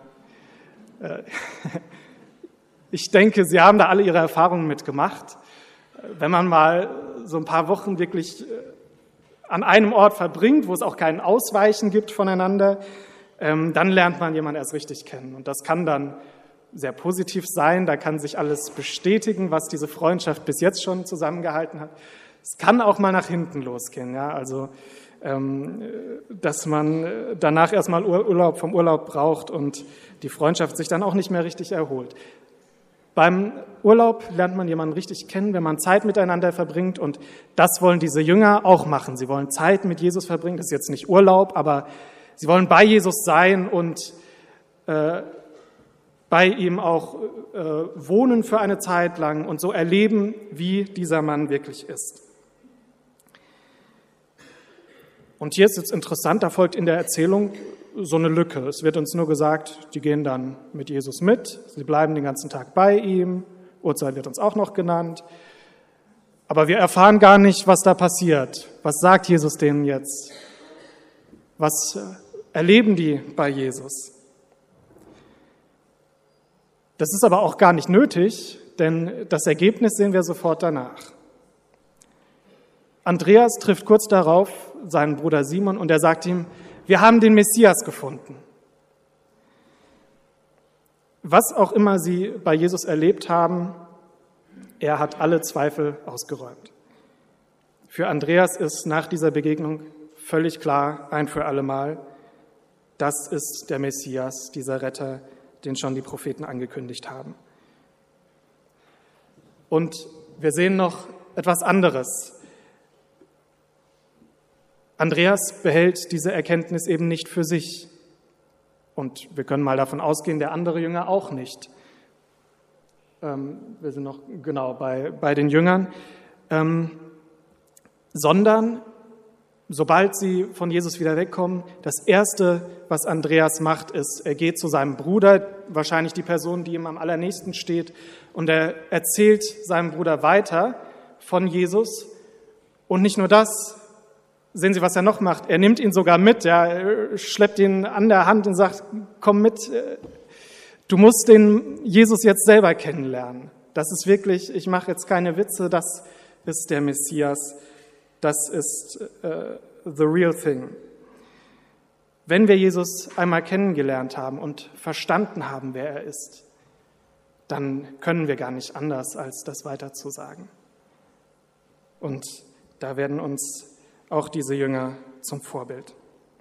Ich denke, Sie haben da alle Ihre Erfahrungen mitgemacht. Wenn man mal so ein paar Wochen wirklich an einem Ort verbringt, wo es auch kein Ausweichen gibt voneinander, dann lernt man jemanden erst richtig kennen. Und das kann dann sehr positiv sein, da kann sich alles bestätigen, was diese Freundschaft bis jetzt schon zusammengehalten hat. Es kann auch mal nach hinten losgehen, ja, also dass man danach erstmal Urlaub vom Urlaub braucht und die Freundschaft sich dann auch nicht mehr richtig erholt. Beim Urlaub lernt man jemanden richtig kennen, wenn man Zeit miteinander verbringt und das wollen diese Jünger auch machen. Sie wollen Zeit mit Jesus verbringen, das ist jetzt nicht Urlaub, aber sie wollen bei Jesus sein und äh, bei ihm auch äh, wohnen für eine Zeit lang und so erleben, wie dieser Mann wirklich ist. Und hier ist es interessant, da folgt in der Erzählung so eine Lücke. Es wird uns nur gesagt, die gehen dann mit Jesus mit, sie bleiben den ganzen Tag bei ihm, Uhrzeit wird uns auch noch genannt. Aber wir erfahren gar nicht, was da passiert. Was sagt Jesus denen jetzt? Was erleben die bei Jesus? Das ist aber auch gar nicht nötig, denn das Ergebnis sehen wir sofort danach. Andreas trifft kurz darauf seinen Bruder Simon und er sagt ihm, wir haben den Messias gefunden. Was auch immer sie bei Jesus erlebt haben, er hat alle Zweifel ausgeräumt. Für Andreas ist nach dieser Begegnung völlig klar, ein für alle Mal, das ist der Messias, dieser Retter, den schon die Propheten angekündigt haben. Und wir sehen noch etwas anderes. Andreas behält diese Erkenntnis eben nicht für sich. Und wir können mal davon ausgehen, der andere Jünger auch nicht. Ähm, wir sind noch genau bei, bei den Jüngern. Ähm, sondern, sobald sie von Jesus wieder wegkommen, das Erste, was Andreas macht, ist, er geht zu seinem Bruder, wahrscheinlich die Person, die ihm am allernächsten steht, und er erzählt seinem Bruder weiter von Jesus. Und nicht nur das, sehen Sie, was er noch macht? Er nimmt ihn sogar mit, ja, er schleppt ihn an der Hand und sagt, komm mit, du musst den Jesus jetzt selber kennenlernen. Das ist wirklich, ich mache jetzt keine Witze, das ist der Messias, das ist uh, the real thing. Wenn wir Jesus einmal kennengelernt haben und verstanden haben, wer er ist, dann können wir gar nicht anders, als das weiter zu sagen. Und da werden uns auch diese Jünger zum Vorbild.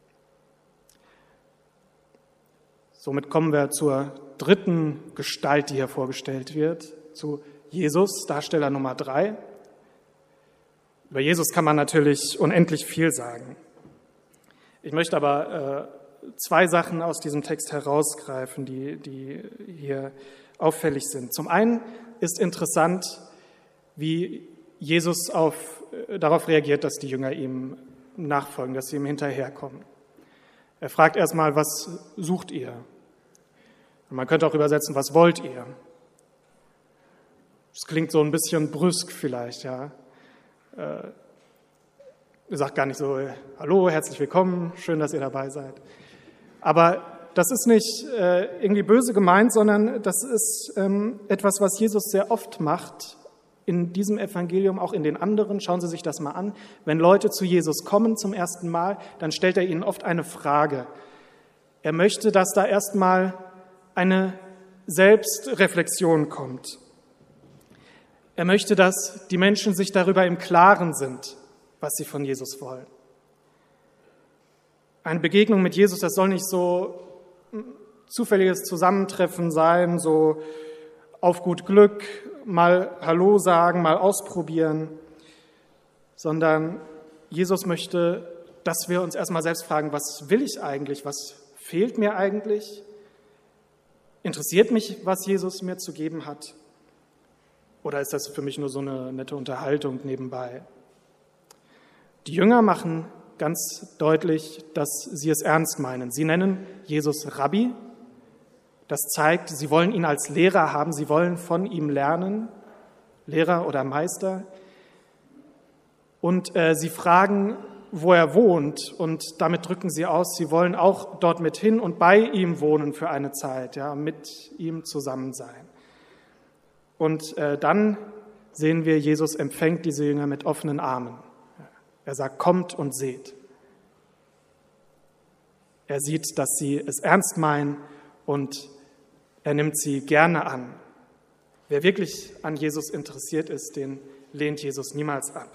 Somit kommen wir zur dritten Gestalt, die hier vorgestellt wird, zu Jesus, Darsteller Nummer drei. Über Jesus kann man natürlich unendlich viel sagen. Ich möchte aber äh, zwei Sachen aus diesem Text herausgreifen, die, die hier auffällig sind. Zum einen ist interessant, wie Jesus auf, äh, darauf reagiert, dass die Jünger ihm nachfolgen, dass sie ihm hinterherkommen. Er fragt erstmal, was sucht ihr? Und man könnte auch übersetzen, was wollt ihr? Das klingt so ein bisschen brüsk vielleicht, ja. Äh, er sagt gar nicht so, hallo, herzlich willkommen, schön, dass ihr dabei seid. Aber das ist nicht äh, irgendwie böse gemeint, sondern das ist ähm, etwas, was Jesus sehr oft macht in diesem Evangelium, auch in den anderen. Schauen Sie sich das mal an. Wenn Leute zu Jesus kommen zum ersten Mal, dann stellt er ihnen oft eine Frage. Er möchte, dass da erstmal eine Selbstreflexion kommt. Er möchte, dass die Menschen sich darüber im Klaren sind, was sie von Jesus wollen. Eine Begegnung mit Jesus, das soll nicht so zufälliges Zusammentreffen sein, so auf gut Glück, mal Hallo sagen, mal ausprobieren, sondern Jesus möchte, dass wir uns erstmal selbst fragen, was will ich eigentlich, was fehlt mir eigentlich? Interessiert mich, was Jesus mir zu geben hat? Oder ist das für mich nur so eine nette Unterhaltung nebenbei? Die Jünger machen ganz deutlich, dass sie es ernst meinen. Sie nennen Jesus Rabbi. Das zeigt, sie wollen ihn als Lehrer haben, sie wollen von ihm lernen, Lehrer oder Meister. Und äh, sie fragen, wo er wohnt, und damit drücken sie aus, sie wollen auch dort mit hin und bei ihm wohnen für eine Zeit, ja, mit ihm zusammen sein. Und äh, dann sehen wir, Jesus empfängt diese Jünger mit offenen Armen. Er sagt, kommt und seht. Er sieht, dass sie es ernst meinen, und er nimmt sie gerne an. Wer wirklich an Jesus interessiert ist, den lehnt Jesus niemals ab.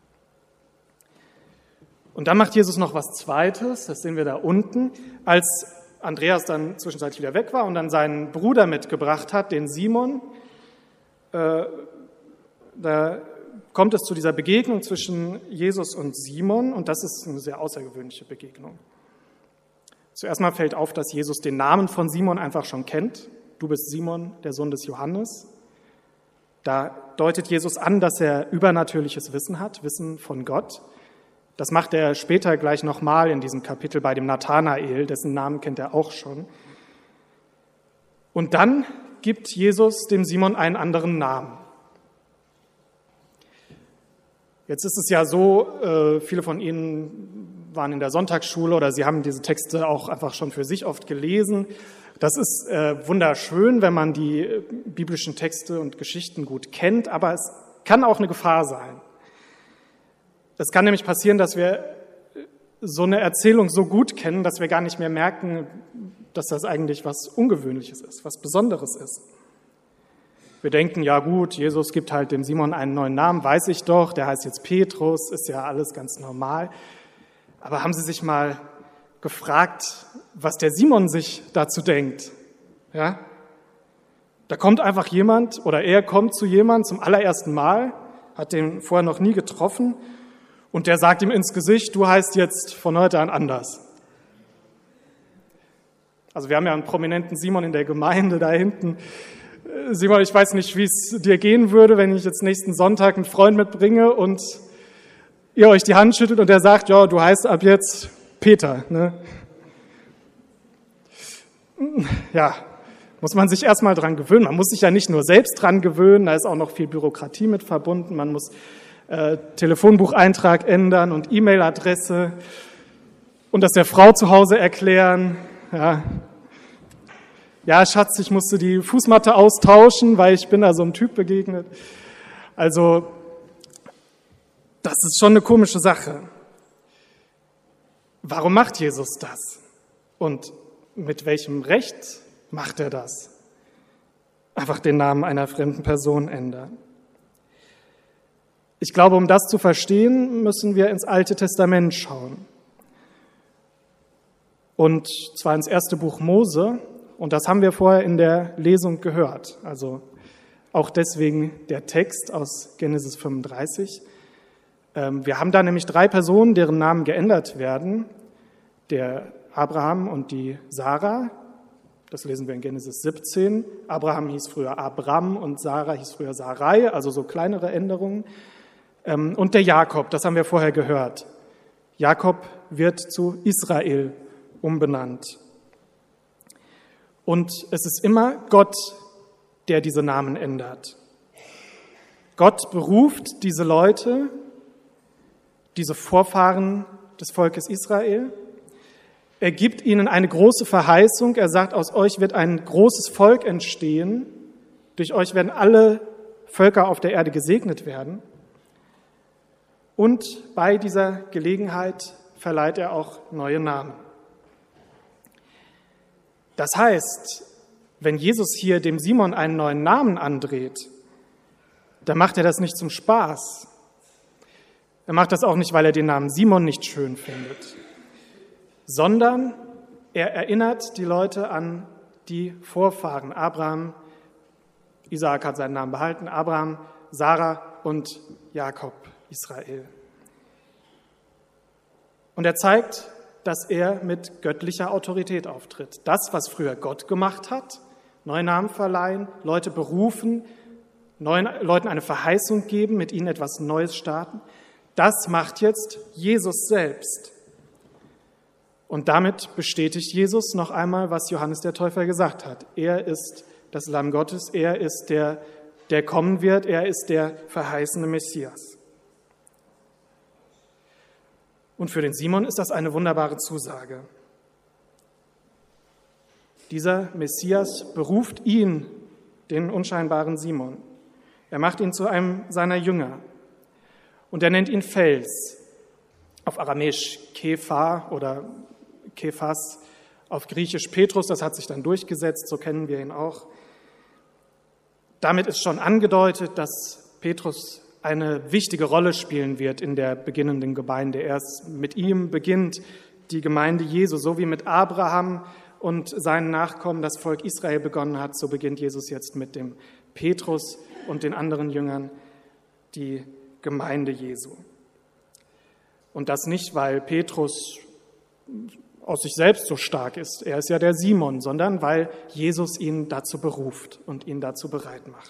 Und dann macht Jesus noch was Zweites, das sehen wir da unten. Als Andreas dann zwischenzeitlich wieder weg war und dann seinen Bruder mitgebracht hat, den Simon, äh, da kommt es zu dieser Begegnung zwischen Jesus und Simon, und das ist eine sehr außergewöhnliche Begegnung. Zuerst mal fällt auf, dass Jesus den Namen von Simon einfach schon kennt. Du bist Simon, der Sohn des Johannes. Da deutet Jesus an, dass er übernatürliches Wissen hat, Wissen von Gott. Das macht er später gleich nochmal in diesem Kapitel bei dem Nathanael, dessen Namen kennt er auch schon. Und dann gibt Jesus dem Simon einen anderen Namen. Jetzt ist es ja so, äh, viele von Ihnen waren in der Sonntagsschule oder Sie haben diese Texte auch einfach schon für sich oft gelesen. Das ist äh, wunderschön, wenn man die äh, biblischen Texte und Geschichten gut kennt, aber es kann auch eine Gefahr sein. Es kann nämlich passieren, dass wir so eine Erzählung so gut kennen, dass wir gar nicht mehr merken, dass das eigentlich was Ungewöhnliches ist, was Besonderes ist. Wir denken, ja gut, Jesus gibt halt dem Simon einen neuen Namen, weiß ich doch, der heißt jetzt Petrus, ist ja alles ganz normal. Aber haben Sie sich mal gefragt, was der Simon sich dazu denkt? Ja? Da kommt einfach jemand, oder er kommt zu jemandem zum allerersten Mal, hat den vorher noch nie getroffen, und der sagt ihm ins Gesicht, du heißt jetzt von heute an anders. Also wir haben ja einen prominenten Simon in der Gemeinde da hinten. Simon, ich weiß nicht, wie es dir gehen würde, wenn ich jetzt nächsten Sonntag einen Freund mitbringe und ihr euch die Hand schüttelt und der sagt, ja, du heißt ab jetzt Peter. Ne? Ja, muss man sich erstmal dran gewöhnen. Man muss sich ja nicht nur selbst dran gewöhnen, da ist auch noch viel Bürokratie mit verbunden. Man muss äh, Telefonbucheintrag ändern und E-Mail-Adresse und das der Frau zu Hause erklären. Ja. ja, Schatz, ich musste die Fußmatte austauschen, weil ich bin da so einem Typ begegnet. Also, das ist schon eine komische Sache. Warum macht Jesus das? Und mit welchem Recht macht er das? Einfach den Namen einer fremden Person ändern. Ich glaube, um das zu verstehen, müssen wir ins Alte Testament schauen. Und zwar ins erste Buch Mose. Und das haben wir vorher in der Lesung gehört. Also auch deswegen der Text aus Genesis fünfunddreißig. Wir haben da nämlich drei Personen, deren Namen geändert werden. Der Abraham und die Sarah. Das lesen wir in Genesis siebzehn. Abraham hieß früher Abram und Sarah hieß früher Sarai, also so kleinere Änderungen. Und der Jakob, das haben wir vorher gehört. Jakob wird zu Israel umbenannt. Und es ist immer Gott, der diese Namen ändert. Gott beruft diese Leute, diese Vorfahren des Volkes Israel. Er gibt ihnen eine große Verheißung. Er sagt, aus euch wird ein großes Volk entstehen. Durch euch werden alle Völker auf der Erde gesegnet werden. Und bei dieser Gelegenheit verleiht er auch neue Namen. Das heißt, wenn Jesus hier dem Simon einen neuen Namen andreht, dann macht er das nicht zum Spaß. Er macht das auch nicht, weil er den Namen Simon nicht schön findet, sondern er erinnert die Leute an die Vorfahren. Abraham, Isaak hat seinen Namen behalten, Abraham, Sarah und Jakob, Israel. Und er zeigt, dass er mit göttlicher Autorität auftritt. Das, was früher Gott gemacht hat, neue Namen verleihen, Leute berufen, neuen Leuten eine Verheißung geben, mit ihnen etwas Neues starten, das macht jetzt Jesus selbst. Und damit bestätigt Jesus noch einmal, was Johannes der Täufer gesagt hat. Er ist das Lamm Gottes, er ist der, der kommen wird, er ist der verheißene Messias. Und für den Simon ist das eine wunderbare Zusage. Dieser Messias beruft ihn, den unscheinbaren Simon. Er macht ihn zu einem seiner Jünger. Und er nennt ihn Fels. Auf Aramäisch Kepha oder Kephas, auf Griechisch Petrus, das hat sich dann durchgesetzt, so kennen wir ihn auch. Damit ist schon angedeutet, dass Petrus eine wichtige Rolle spielen wird in der beginnenden Gemeinde. Erst mit ihm beginnt die Gemeinde Jesu, so wie mit Abraham und seinen Nachkommen das Volk Israel begonnen hat, so beginnt Jesus jetzt mit dem Petrus und den anderen Jüngern die Gemeinde Jesu. Und das nicht, weil Petrus aus sich selbst so stark ist, er ist ja der Simon, sondern weil Jesus ihn dazu beruft und ihn dazu bereit macht.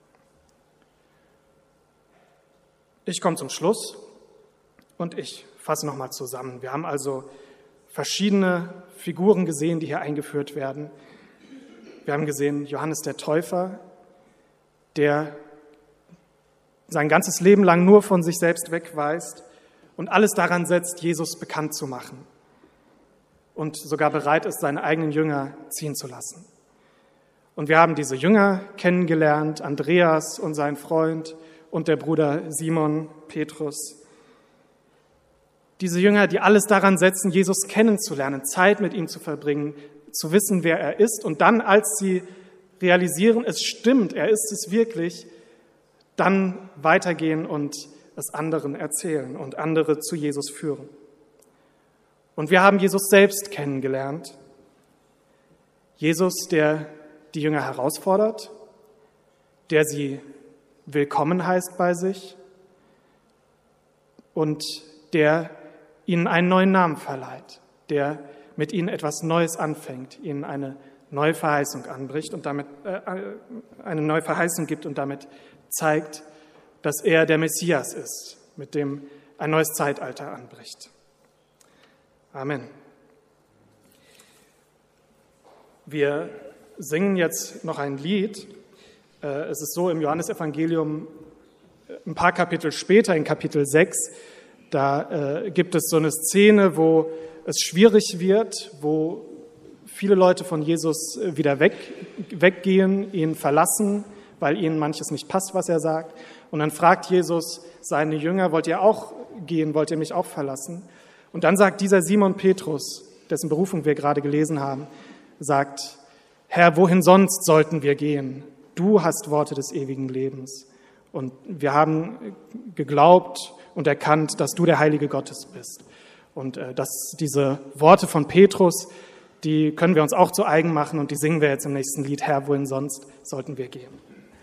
Ich komme zum Schluss und ich fasse nochmal zusammen. Wir haben also verschiedene Figuren gesehen, die hier eingeführt werden. Wir haben gesehen Johannes der Täufer, der sein ganzes Leben lang nur von sich selbst wegweist und alles daran setzt, Jesus bekannt zu machen und sogar bereit ist, seine eigenen Jünger ziehen zu lassen. Und wir haben diese Jünger kennengelernt, Andreas und sein Freund und der Bruder Simon, Petrus. Diese Jünger, die alles daran setzen, Jesus kennenzulernen, Zeit mit ihm zu verbringen, zu wissen, wer er ist. Und dann, als sie realisieren, es stimmt, er ist es wirklich, dann weitergehen und es anderen erzählen und andere zu Jesus führen. Und wir haben Jesus selbst kennengelernt. Jesus, der die Jünger herausfordert, der sie willkommen heißt bei sich und der ihnen einen neuen Namen verleiht, der mit ihnen etwas Neues anfängt, ihnen eine neue Verheißung anbricht und damit äh, eine neue Verheißung gibt und damit zeigt, dass er der Messias ist, mit dem ein neues Zeitalter anbricht. Amen. Wir singen jetzt noch ein Lied. Es ist so, im Johannesevangelium ein paar Kapitel später, in Kapitel sechs, da äh, gibt es so eine Szene, wo es schwierig wird, wo viele Leute von Jesus wieder weg, weggehen, ihn verlassen, weil ihnen manches nicht passt, was er sagt. Und dann fragt Jesus seine Jünger, wollt ihr auch gehen, wollt ihr mich auch verlassen? Und dann sagt dieser Simon Petrus, dessen Berufung wir gerade gelesen haben, sagt, Herr, wohin sonst sollten wir gehen? Du hast Worte des ewigen Lebens. Und wir haben geglaubt und erkannt, dass du der Heilige Gottes bist. Und äh, dass diese Worte von Petrus, die können wir uns auch zu eigen machen und die singen wir jetzt im nächsten Lied, Herr, wohin sonst sollten wir gehen.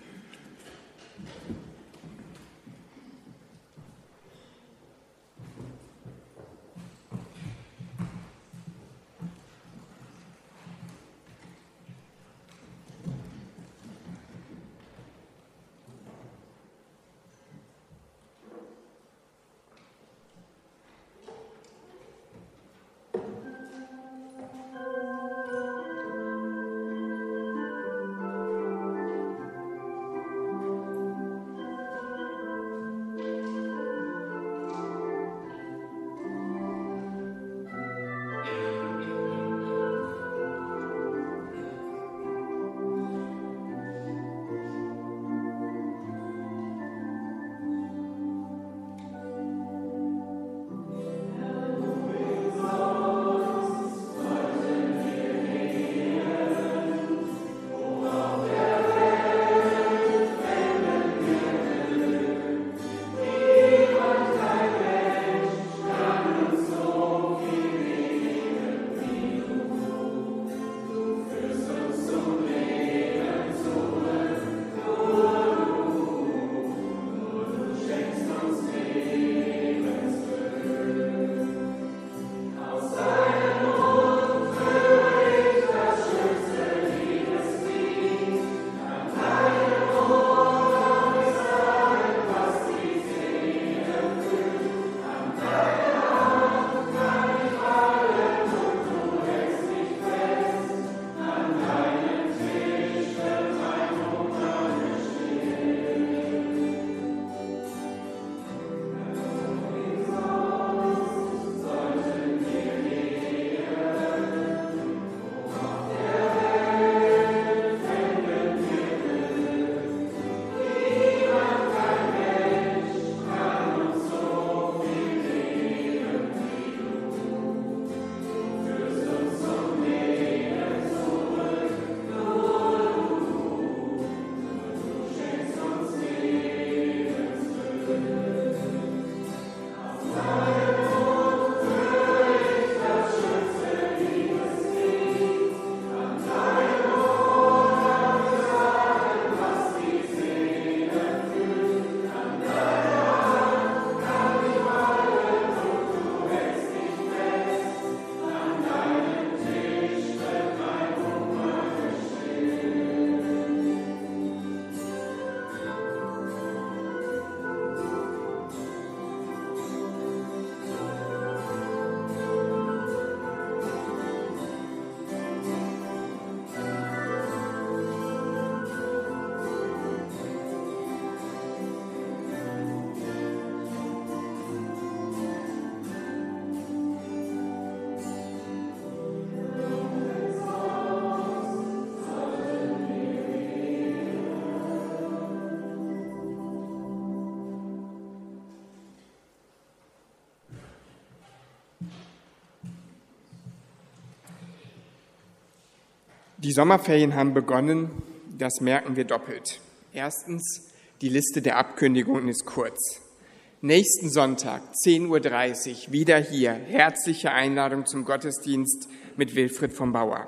Die Sommerferien haben begonnen, das merken wir doppelt. Erstens, die Liste der Abkündigungen ist kurz. Nächsten Sonntag, zehn Uhr dreißig, wieder hier, herzliche Einladung zum Gottesdienst mit Wilfried vom Bauer.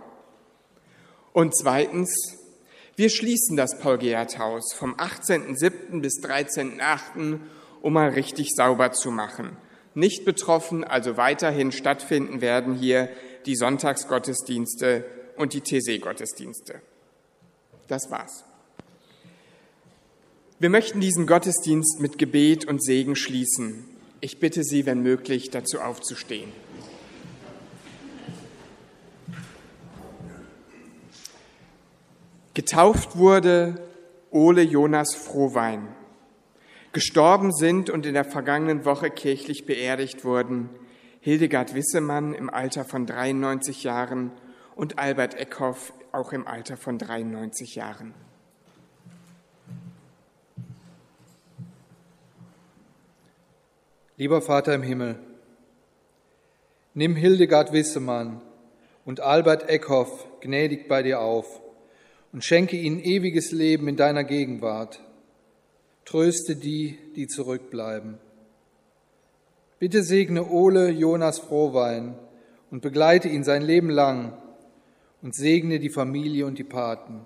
Und zweitens, wir schließen das Paul-Gerhardt-Haus vom achtzehnten siebten bis dreizehnten achten, um mal richtig sauber zu machen. Nicht betroffen, also weiterhin stattfinden werden hier die Sonntagsgottesdienste und die T C-Gottesdienste. Das war's. Wir möchten diesen Gottesdienst mit Gebet und Segen schließen. Ich bitte Sie, wenn möglich, dazu aufzustehen. Getauft wurde Ole Jonas Frohwein. Gestorben sind und in der vergangenen Woche kirchlich beerdigt wurden Hildegard Wissemann im Alter von dreiundneunzig Jahren und Albert Eckhoff auch im Alter von dreiundneunzig Jahren. Lieber Vater im Himmel, nimm Hildegard Wissemann und Albert Eckhoff gnädig bei dir auf und schenke ihnen ewiges Leben in deiner Gegenwart. Tröste die, die zurückbleiben. Bitte segne Ole Jonas Frohwein und begleite ihn sein Leben lang und segne die Familie und die Paten.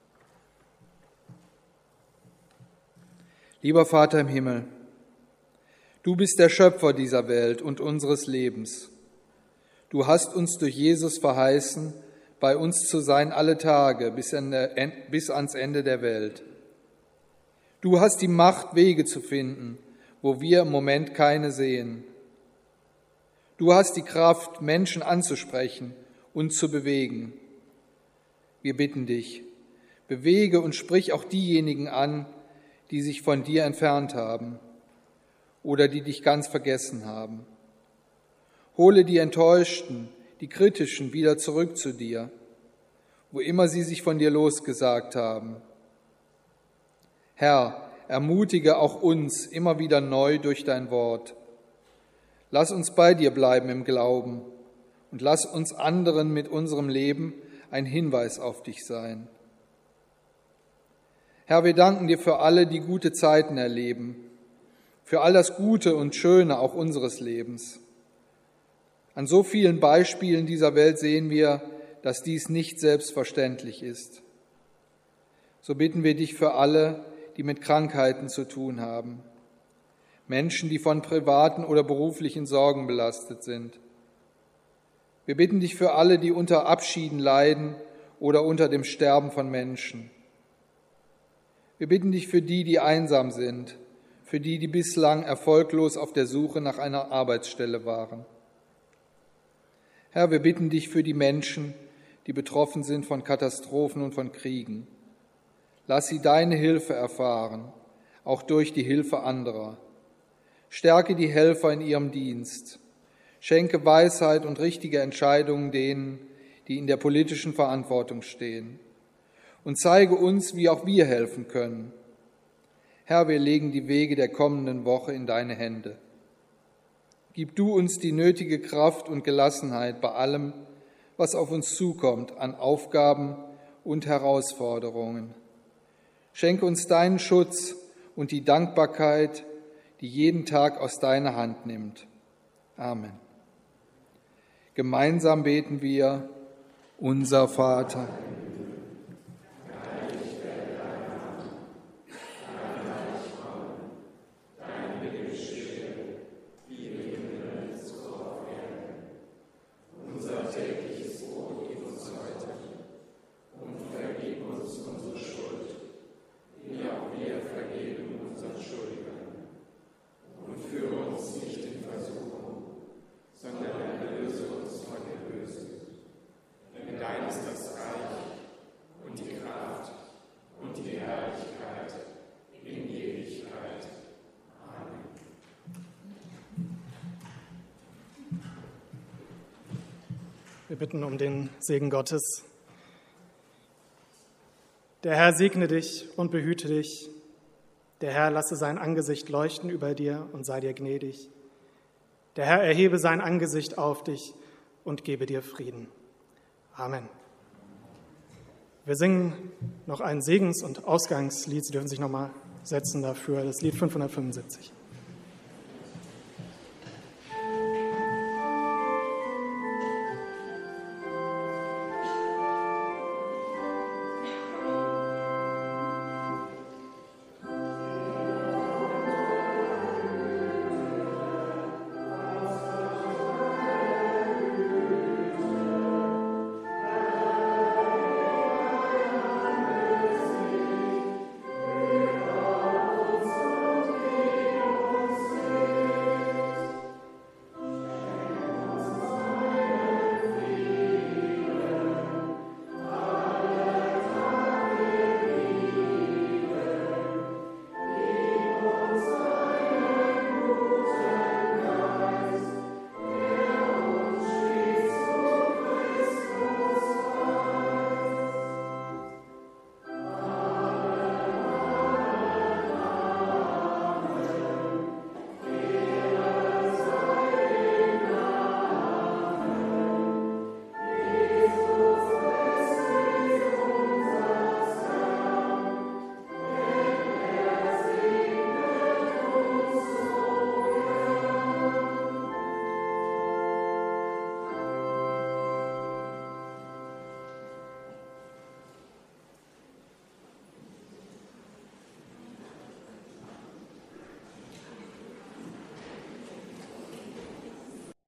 Lieber Vater im Himmel, du bist der Schöpfer dieser Welt und unseres Lebens. Du hast uns durch Jesus verheißen, bei uns zu sein alle Tage bis, an der, bis ans Ende der Welt. Du hast die Macht, Wege zu finden, wo wir im Moment keine sehen. Du hast die Kraft, Menschen anzusprechen und zu bewegen. Wir bitten dich, bewege und sprich auch diejenigen an, die sich von dir entfernt haben oder die dich ganz vergessen haben. Hole die Enttäuschten, die Kritischen wieder zurück zu dir, wo immer sie sich von dir losgesagt haben. Herr, ermutige auch uns immer wieder neu durch dein Wort. Lass uns bei dir bleiben im Glauben und lass uns anderen mit unserem Leben ein Hinweis auf dich sein. Herr, wir danken dir für alle, die gute Zeiten erleben, für all das Gute und Schöne auch unseres Lebens. An so vielen Beispielen dieser Welt sehen wir, dass dies nicht selbstverständlich ist. So bitten wir dich für alle, die mit Krankheiten zu tun haben, Menschen, die von privaten oder beruflichen Sorgen belastet sind. Wir bitten dich für alle, die unter Abschieden leiden oder unter dem Sterben von Menschen. Wir bitten dich für die, die einsam sind, für die, die bislang erfolglos auf der Suche nach einer Arbeitsstelle waren. Herr, wir bitten dich für die Menschen, die betroffen sind von Katastrophen und von Kriegen. Lass sie deine Hilfe erfahren, auch durch die Hilfe anderer. Stärke die Helfer in ihrem Dienst. Schenke Weisheit und richtige Entscheidungen denen, die in der politischen Verantwortung stehen. Und zeige uns, wie auch wir helfen können. Herr, wir legen die Wege der kommenden Woche in deine Hände. Gib du uns die nötige Kraft und Gelassenheit bei allem, was auf uns zukommt an Aufgaben und Herausforderungen. Schenke uns deinen Schutz und die Dankbarkeit, die jeden Tag aus deiner Hand nimmt. Amen. Gemeinsam beten wir, unser Vater. Wir bitten um den Segen Gottes. Der Herr segne dich und behüte dich. Der Herr lasse sein Angesicht leuchten über dir und sei dir gnädig. Der Herr erhebe sein Angesicht auf dich und gebe dir Frieden. Amen. Wir singen noch ein Segens- und Ausgangslied. Sie dürfen sich noch mal setzen dafür, das Lied fünfhundertfünfundsiebzig.